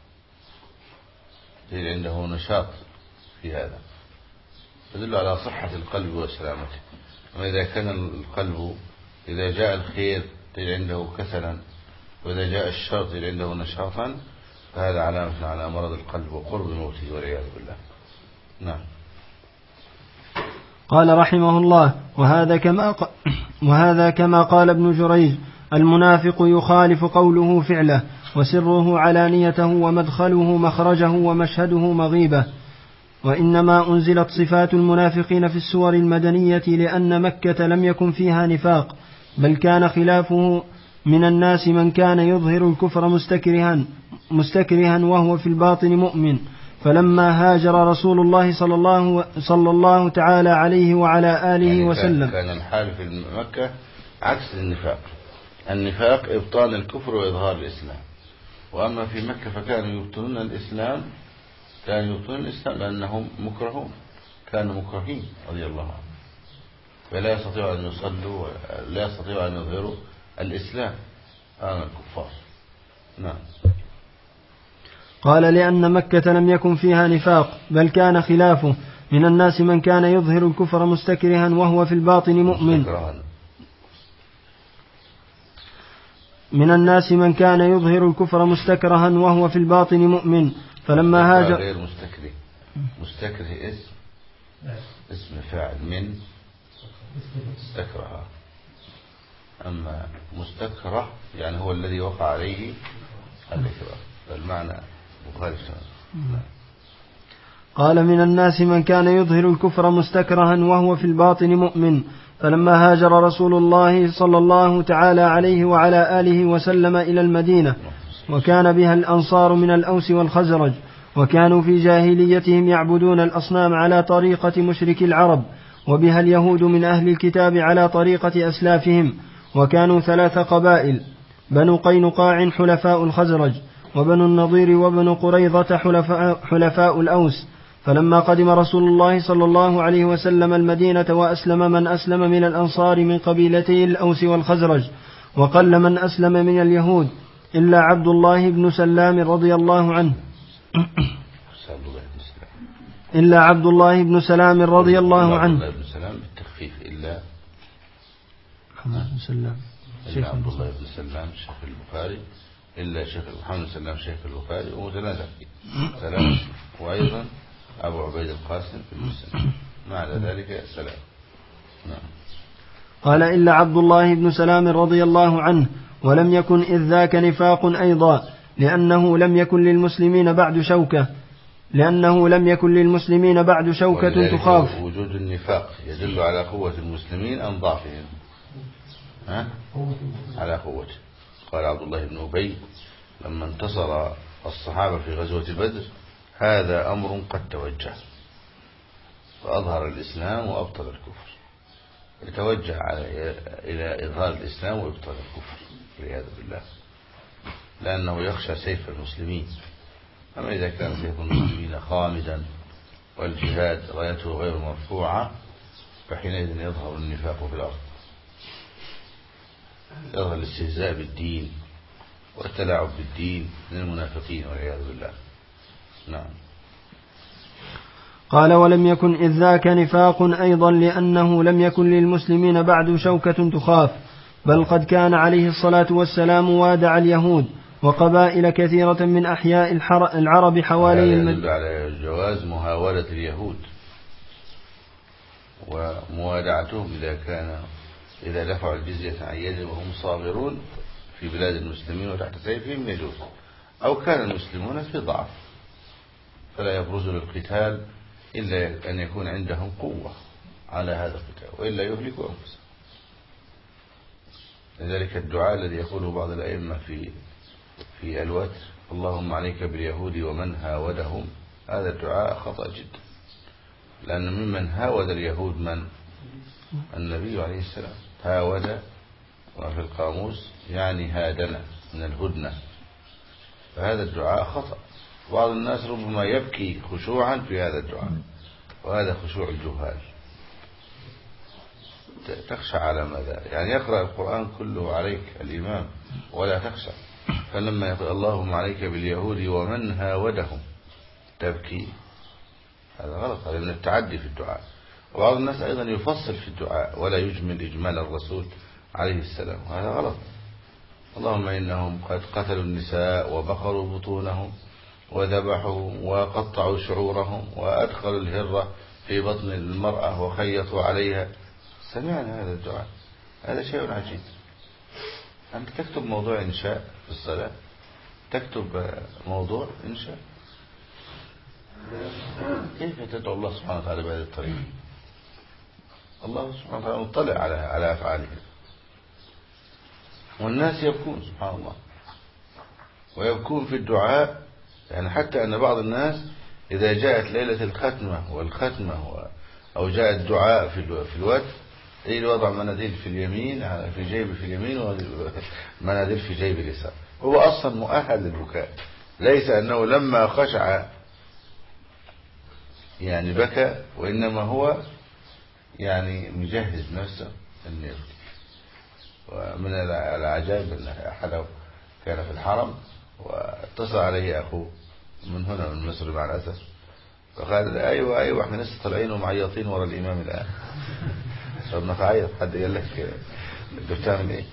عنده نشاط في هذا، تدل على صحة القلب وسلامته. أما إذا كان القلب إذا جاء الخير تجد عنده كسلا، وإذا جاء الشر تجد عنده نشاطا، فهذا علامة على مرض القلب وقرب موته والعياذ بالله. نعم. قال رحمه الله: وهذا كما قال ابن جريج: المنافق يخالف قوله فعله، وسره علانيته، ومدخله مخرجه، ومشهده مغيبة. وإنما أنزلت صفات المنافقين في السور المدنية لأن مكة لم يكن فيها نفاق، بل كان خلافه من الناس من كان يظهر الكفر مستكرها وهو في الباطن مؤمن. فلما هاجر رسول الله صلى الله تعالى عليه وعلى آله وسلم، كان الحال في مكة عكس النفاق إبطان الكفر وإظهار الإسلام. وأما في مكة فكانوا يبطنون الإسلام، لأنهم مكرهون، كانوا مكرهين رضي الله عنهم، فلا يستطيعوا أن يصلوا، لا يستطيعوا أن يظهروا الإسلام أمام الكفار. نعم. قال: لأن مكة لم يكن فيها نفاق، بل كان خلافه من الناس من كان يظهر الكفر مستكرها وهو في الباطن مؤمن. من الناس من كان يظهر الكفر مستكرها وهو في الباطن مؤمن. فلما هاجر غير مستكره اسم فاعل من استكره، أما مستكره يعني هو الذي وقع عليه الإكراه، فالمعنى مخالف. قال من الناس من كان يظهر الكفر مستكرها وهو في الباطن مؤمن، فلما هاجر رسول الله صلى الله تعالى عليه وعلى آله وسلم إلى المدينة وكان بها الأنصار من الأوس والخزرج، وكانوا في جاهليتهم يعبدون الأصنام على طريقة مشرك العرب، وبها اليهود من أهل الكتاب على طريقة أسلافهم، وكانوا 3 قبائل: بنو قينقاع حلفاء الخزرج، وبنو النضير وبنو قريظة حلفاء الأوس. فلما قدم رسول الله صلى الله عليه وسلم المدينة وأسلم من أسلم من الأنصار من قبيلتي الأوس والخزرج، وقل من أسلم من اليهود إلا عبد الله بن سلام رضي الله عنه إلا عبد الله بن سلام رضي الله عنه عبد الله بن سلام بالتخفيف إلا محمد بن سلام إلا عبد الله بن سلام شيخ البخاري إلا شيخ محمد بن سلام شيخ البخاري ومتنازع فيه سلام، وأيضا أبو عبيد القاسم في المسلم مع ذلك سلام. نعم. قال إلا عبد الله بن سلام رضي الله عنه، ولم يكن إذ ذاك نفاق أيضا، لأنه لم يكن للمسلمين بعد شوكة تخاف. وجود النفاق يدل على قوة المسلمين أم ضعفهم؟ على قوته. قال عبد الله بن أبي لما انتصر الصحابة في غزوة بدر: هذا أمر قد توجه، فأظهر الإسلام وأبطل الكفر. يتوجه إلى إظهار الإسلام وإبطال الكفر والعياذ بالله، لأنه يخشى سيف المسلمين. أما إذا كان سيف المسلمين خامدا والجهاد رايته غير مرفوعة فحينئذ يظهر النفاق في الأرض، يظهر الاستهزاء بالدين والتلاعب بالدين من المنافقين والعياذ بالله. نعم. قال ولم يكن إذ ذاك نفاق أيضا، لأنه لم يكن للمسلمين بعد شوكة تخاف، بل قد كان عليه الصلاة والسلام وادع اليهود وقبائل كثيرة من أحياء العرب حوالي المدينة. يدل على جواز مهاولة اليهود وموادعتهم إذا دفعوا الجزية عن يد وهم صاغرون في بلاد المسلمين وتحت سيفهم يجوز، أو كان المسلمون في ضعف فلا يبرزوا للقتال إلا أن يكون عندهم قوة على هذا القتال، وإلا يهلكوا أنفسهم. لذلك الدعاء الذي يقوله بعض الأئمة في الوتر: اللهم عليك باليهود ومن هاودهم، هذا الدعاء خطأ جدا، لأن ممن هاود اليهود من؟ النبي عليه السلام. هاود وفي القاموس يعني هادنا من الهدنة، فهذا الدعاء خطأ. بعض الناس ربما يبكي خشوعا في هذا الدعاء، وهذا خشوع الجهال. تخشى على ماذا؟ يعني يقرأ القرآن كله عليك الإمام ولا تخشى، فلما يقول اللهم عليك باليهود ومن هاودهم تبكي، هذا غلط، هذا من التعدي في الدعاء. وبعض الناس أيضا يفصل في الدعاء ولا يجمل إجمال الرسول عليه السلام، وهذا غلط. اللهم إنهم قد قتلوا النساء وبقروا بطونهم وذبحوا وقطعوا شعورهم وأدخلوا الهرة في بطن المرأة وخيطوا عليها. سمعنا هذا الدعاء، هذا شيء عجيب. أنت تكتب موضوع إنشاء في الصلاة، تكتب موضوع إنشاء، كيف تدعو الله سبحانه وتعالى بهذه الطريقة؟ الله سبحانه وتعالى مطلع على أفعاله، والناس يبكون سبحان الله، ويبكون في الدعاء. يعني حتى أن بعض الناس إذا جاءت ليلة الختمة أو جاء الدعاء في الوتر وضع مناديل في اليمين في جيب في اليمين ومناديل في جيب اليسار. هو أصلا مؤهل للبكاء، ليس أنه لما خشع يعني بكى، وإنما هو يعني مجهز نفسه أن يبكي. ومن العجائب أن أحد كان في الحرم واتصل عليه أخوه من هنا من مصر مع الأسف، فقال أيوة احنا لسه طالعين ومعيطين ورا الإمام الآن. صرنا تعيط، حد قال لك انت بتعمل ايه؟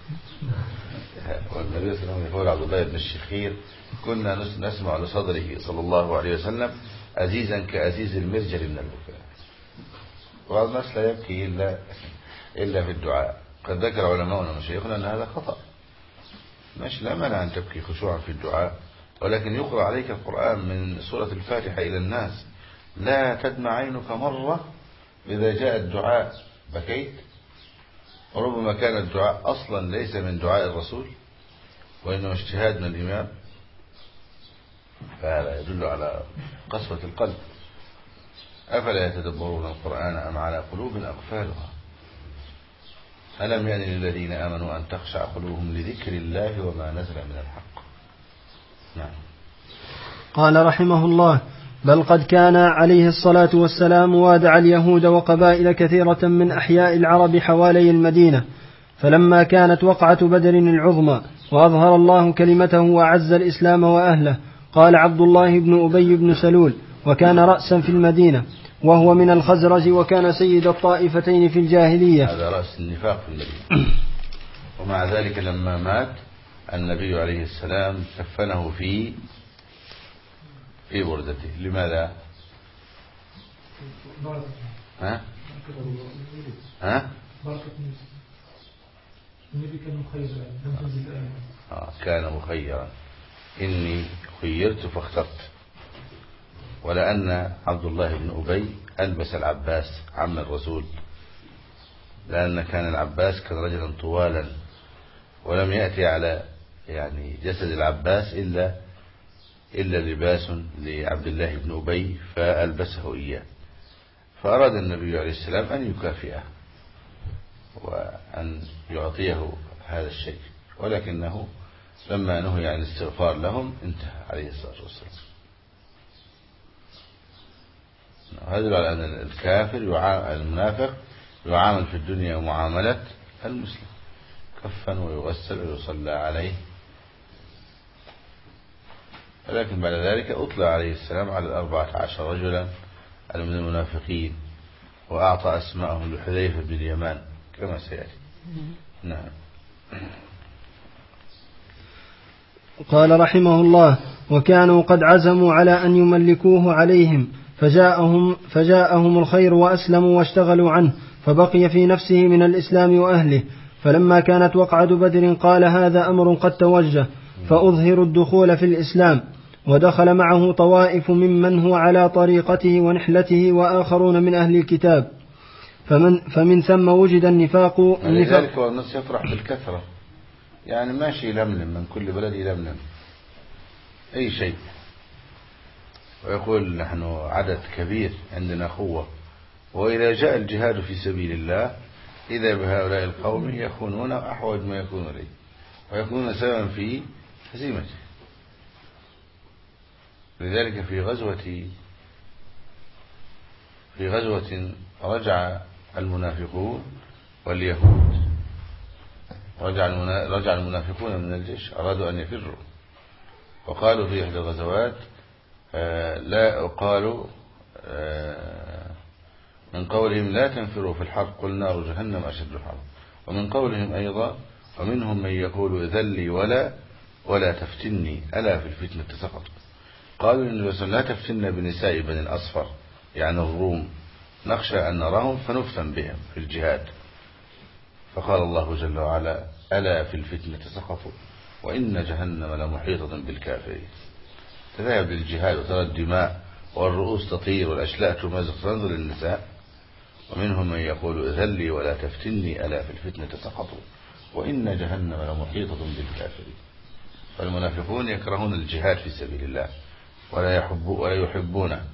والنبي صلى الله عليه وسلم يقول عبد الله بن الشخير: كنا نسمع لصدره صلى الله عليه وسلم أزيزا كأزيز المرجل من البكاء. وبعض الناس لا يبكي إلا في الدعاء. قد ذكر علماؤنا ومشايخنا أن هذا خطأ. ماشي، لا مانع أن تبكي خشوعا في الدعاء، ولكن يقرأ عليك القرآن من سورة الفاتحة إلى الناس لا تدمع عينك مرة إذا جاء الدعاء بكيت؟ وربما كان الدعاء أصلا ليس من دعاء الرسول وإنما اجتهاد من الإمام، فهذا يدل على قسوة القلب. أفلا يتدبرون القرآن أم على قلوب أقفالها ألم يأن للذين آمنوا أن تخشع قلوبهم لذكر الله وما نزل من الحق. نعم. قال رحمه الله: بل قد كان عليه الصلاة والسلام وادع اليهود وقبائل كثيرة من أحياء العرب حوالي المدينة، فلما كانت وقعة بدر العظمى وأظهر الله كلمته وأعز الإسلام وأهله، قال عبد الله بن أبي بن سلول، وكان رأسا في المدينة، وهو من الخزرج، وكان سيد الطائفتين في الجاهلية. هذا رأس النفاق في المدينة. ومع ذلك لما مات النبي عليه السلام كفنه في بردته. لماذا؟ ها؟ كان مخيرا. إني خيرت فاخترت. ولأن عبد الله بن أبي ألبس العباس عم الرسول، لأن كان العباس كان رجلا طوالا، ولم يأتي على جسد العباس إلا لباس لعبد الله بن أبي فألبسه إياه. فأراد النبي عليه السلام أن يكافئه وأن يعطيه هذا الشيء، ولكنه لما نهي عن الاستغفار لهم انتهى عليه الصلاة والسلام. هذا يدل على أن الكافر المنافق يعامل في الدنيا معاملة المسلم، كفن ويغسل ويصلى عليه. ولكن بعد ذلك أطلع عليه السلام على 14 رجلا من المنافقين، وأعطى أسماءهم لحذيفة بن اليمان كما سيأتي. نعم. قال رحمه الله: وكانوا قد عزموا على أن يملكوه عليهم، فجاءهم الخير وأسلموا واشتغلوا عنه، فبقي في نفسه من الإسلام وأهله. فلما كانت وقعة بدر قال: هذا أمر قد توجه، فأظهر الدخول في الإسلام. ودخل معه طوائف ممن هو على طريقته ونحلته، وآخرون من أهل الكتاب، فمن ثم وجد النفاق. لذلك والناس يفرح بالكثرة، ماشي يلملم من كل بلد يلملم أي شيء، ويقول نحن عدد كبير عندنا قوة. وإذا جاء الجهاد في سبيل الله إذا بهؤلاء القوم يكونون أحوج ما يكون إليه، ويكونون سببا في هزيمته. لذلك في غزوة رجع المنافقون واليهود، رجع المنافقون من الجيش، أرادوا أن يفروا، وقالوا في إحدى الغزوات قالوا من قولهم لا تنفروا في الحرب قل نار جهنم أشد الحرب. ومن قولهم أيضا: ومنهم من يقول ذلي ولا تفتني ألا في الفتنة سقطوا. قالوا للنبي صلى الله عليه وسلم: لا تفتنا بنساء بني الأصفر، الروم، نخشى أن نراهم فنفتن بهم في الجهاد. فقال الله جل وعلا: ألا في الفتنة سقطوا وإن جهنم لمحيطة بالكافرين. تذهب للجهاد وترى الدماء والرؤوس تطير والأشلاء تمزق، تنظر للنساء. ومنهم من يقول ذلي ولا تفتني ألا في الفتنة سقطوا وإن جهنم لمحيطة بالكافرين. فالمنافقون يكرهون الجهاد في سبيل الله ولا يحبونه.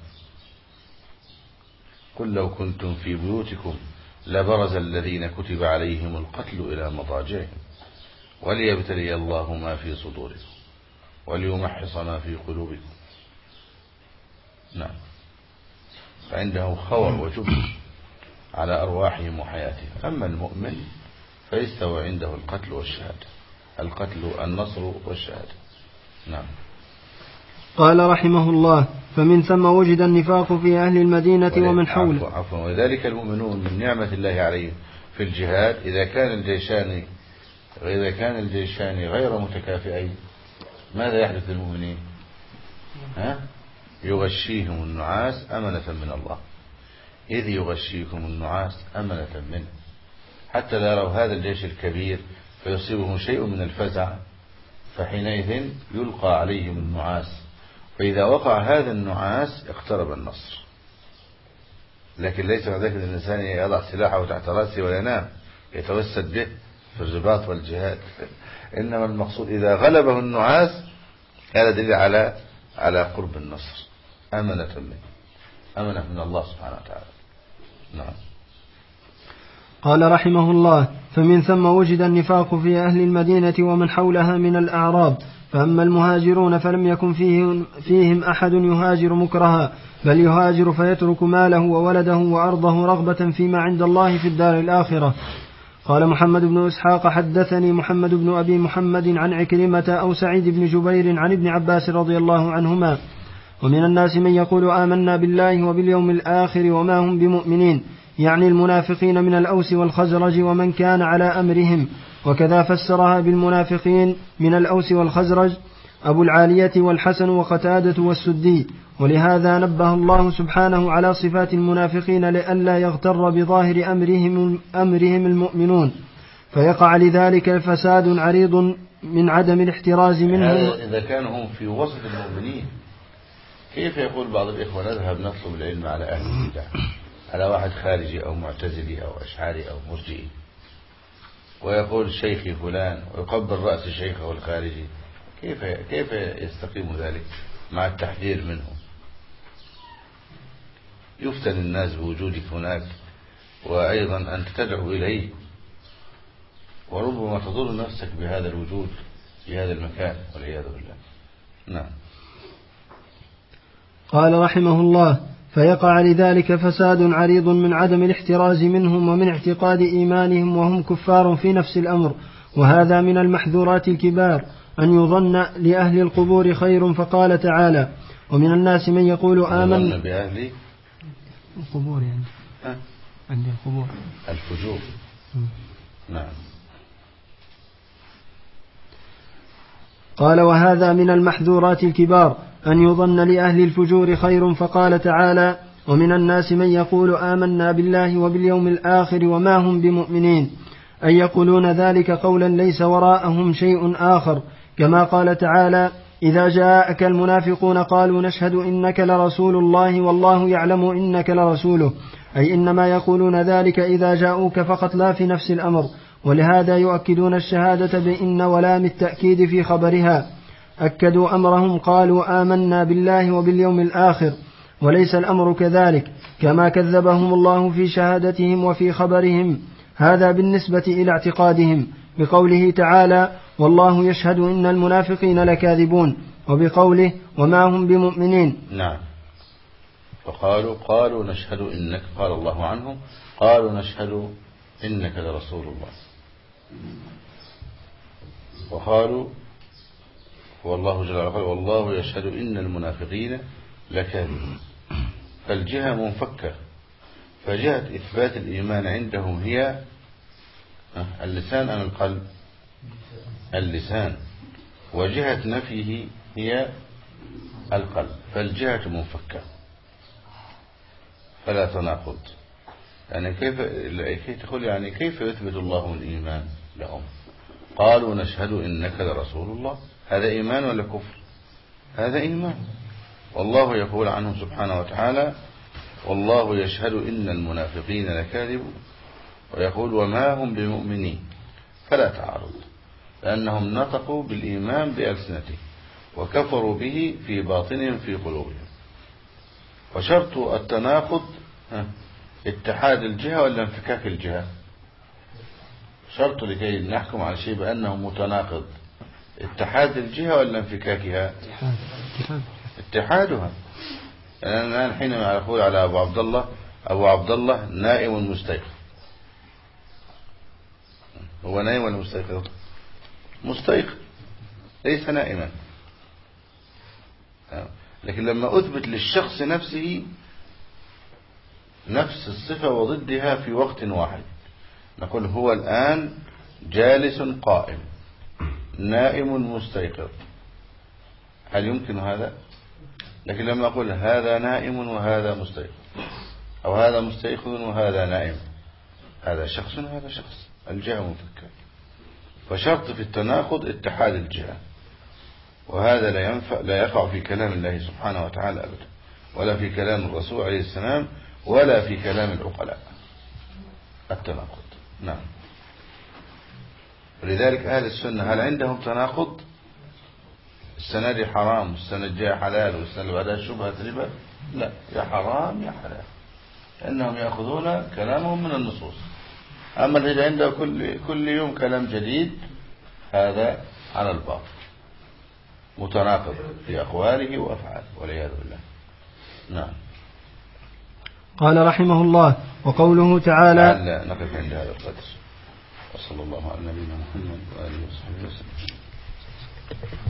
قل لو كنتم في بيوتكم لبرز الذين كتب عليهم القتل إلى مضاجعهم وليبتلي الله ما في صدوركم وليمحص ما في قلوبكم. نعم. فعنده خوف وجبن على أرواحهم وحياتهم. أما المؤمن فيستوى عنده القتل والشهادة، النصر والشهادة. نعم. قال رحمه الله: فمن ثم وجد النفاق في أهل المدينة ومن حوله. عفوا. وذلك المؤمنون من نعمة الله عليهم في الجهاد إذا كان الجيشان غير متكافئين ماذا يحدث للمؤمنين؟ يغشيهم النعاس أمنة من الله، إذ يغشيكم النعاس أمنة منه، حتى لا يروا هذا الجيش الكبير فيصيبهم شيء من الفزع، فحينئذ يلقى عليهم النعاس، فإذا وقع هذا النعاس اقترب النصر. لكن ليس ذلك أن الإنسان يضع سلاحه تحت رأسه وينام يتوسد به في الرباط والجهاد. إنما المقصود إذا غلبه النعاس هذا دليل على قرب النصر، أمنة من الله سبحانه وتعالى. نعم. قال رحمه الله: فمن ثم وجد النفاق في أهل المدينة ومن حولها من الأعراب. فأما المهاجرون فلم يكن فيهم أحد يهاجر مكرها، بل يهاجر فيترك ماله وولده وأرضه رغبة فيما عند الله في الدار الآخرة. قال محمد بن إسحاق: حدثني محمد بن أبي محمد عن عكرمة أو سعيد بن جبير عن ابن عباس رضي الله عنهما: ومن الناس من يقول آمنا بالله وباليوم الآخر وما هم بمؤمنين، يعني المنافقين من الأوس والخزرج ومن كان على أمرهم. وكذا فسرها بالمنافقين من الأوس والخزرج أبو العالية والحسن وقتادة والسدي. ولهذا نبه الله سبحانه على صفات المنافقين لئلا يغتر بظاهر أمرهم المؤمنون، فيقع لذلك فساد عريض من عدم الاحتراز منهم. إذا كانوا هم في وسط المؤمنين، كيف يقول بعض الإخوة نذهب نطلب العلم على أهل البدع، على واحد خارجي أو معتزلي أو أشعري أو مرجئي، ويقول شيخي فلان ويقبل رأس شيخه الخارجي؟ كيف يستقيم ذلك مع التحذير منه؟ يفتن الناس بوجودك هناك، وأيضا أنت تدعو إليه، وربما تضر نفسك بهذا الوجود في هذا المكان والعياذ بالله. نعم. قال رحمه الله: فيقع لذلك فساد عريض من عدم الاحتراز منهم ومن اعتقاد إيمانهم وهم كفار في نفس الأمر. وهذا من المحذورات الكبار أن يظن لأهل القبور خير، فقال تعالى: ومن الناس من يقول آمنا بأهل القبور، يعني عند القبور الفجور. نعم. قال: وهذا من المحذورات الكبار أن يظن لأهل الفجور خير، فقال تعالى: ومن الناس من يقول آمنا بالله وباليوم الآخر وما هم بمؤمنين، أي يقولون ذلك قولا ليس وراءهم شيء آخر، كما قال تعالى: إذا جاءك المنافقون قالوا نشهد إنك لرسول الله والله يعلم إنك لرسوله، أي إنما يقولون ذلك إذا جاءوك فقط لا في نفس الأمر. ولهذا يؤكدون الشهادة بإن ولام التأكيد في خبرها، أكدوا أمرهم قالوا آمنا بالله وباليوم الآخر، وليس الأمر كذلك كما كذبهم الله في شهادتهم وفي خبرهم. هذا بالنسبة إلى اعتقادهم بقوله تعالى: والله يشهد إن المنافقين لكاذبون، وبقوله وما هم بمؤمنين. نعم. قالوا نشهد إنك، قال الله عنهم قالوا نشهد إنك لرسول الله، وقالوا والله جل وعلا والله يشهد إن المنافقين لكاذبون. فالجهة منفكة، فجهة إثبات الإيمان عندهم هي اللسان أم القلب؟ اللسان. وجهة نفيه هي القلب، فالجهة منفكة فلا تناقض. يعني كيف تقول يعني كيف يثبت الله الإيمان لهم؟ قالوا نشهد إنك لرسول الله، هذا إيمان ولا كفر؟ هذا إيمان. والله يقول عنه سبحانه وتعالى: والله يشهد إن المنافقين لكاذبون، ويقول وما هم بمؤمنين. فلا تعارض، لأنهم نطقوا بالإيمان بألسنتهم وكفروا به في باطنهم في قلوبهم. وشرط التناقض اتحاد الجهة ولا انفكاك الجهة؟ شرط لكي نحكم على شيء بأنه متناقض اتحاد الجهة ولا انفكاكها؟ اتحادها. يعني الآن حينما أقول على أبو عبد الله نائم مستيقظ، هو نائم ولا مستيقظ؟ مستيقظ، ليس نائما. لكن لما أثبت للشخص نفسه نفس الصفة وضدها في وقت واحد، نقول هو الآن جالس قائم نائم مستيقظ، هل يمكن هذا؟ لكن لما أقول هذا نائم وهذا مستيقظ، أو هذا مستيقظ وهذا نائم، هذا شخص وهذا شخص، الجهة منفكة. فشرط في التناقض اتحاد الجهة، وهذا لا يقع في كلام الله سبحانه وتعالى أبدا، ولا في كلام الرسول عليه السلام، ولا في كلام العقلاء التناقض. نعم. ولذلك أهل السنة هل عندهم تناقض؟ السنة دي حرام والسنة الجاية حلال والسنة اللي بعدها شبهة ربا؟ لا، يا حرام يا حلال، إنهم يأخذون كلامهم من النصوص. أما الذي عنده كل يوم كلام جديد هذا على الباطل متناقض في أقواله وأفعاله والعياذ بالله. نعم. قال رحمه الله: وقوله تعالى. نقف عند هذا القدر، وصلى الله على نبينا محمد وآله وصحبه وسلم.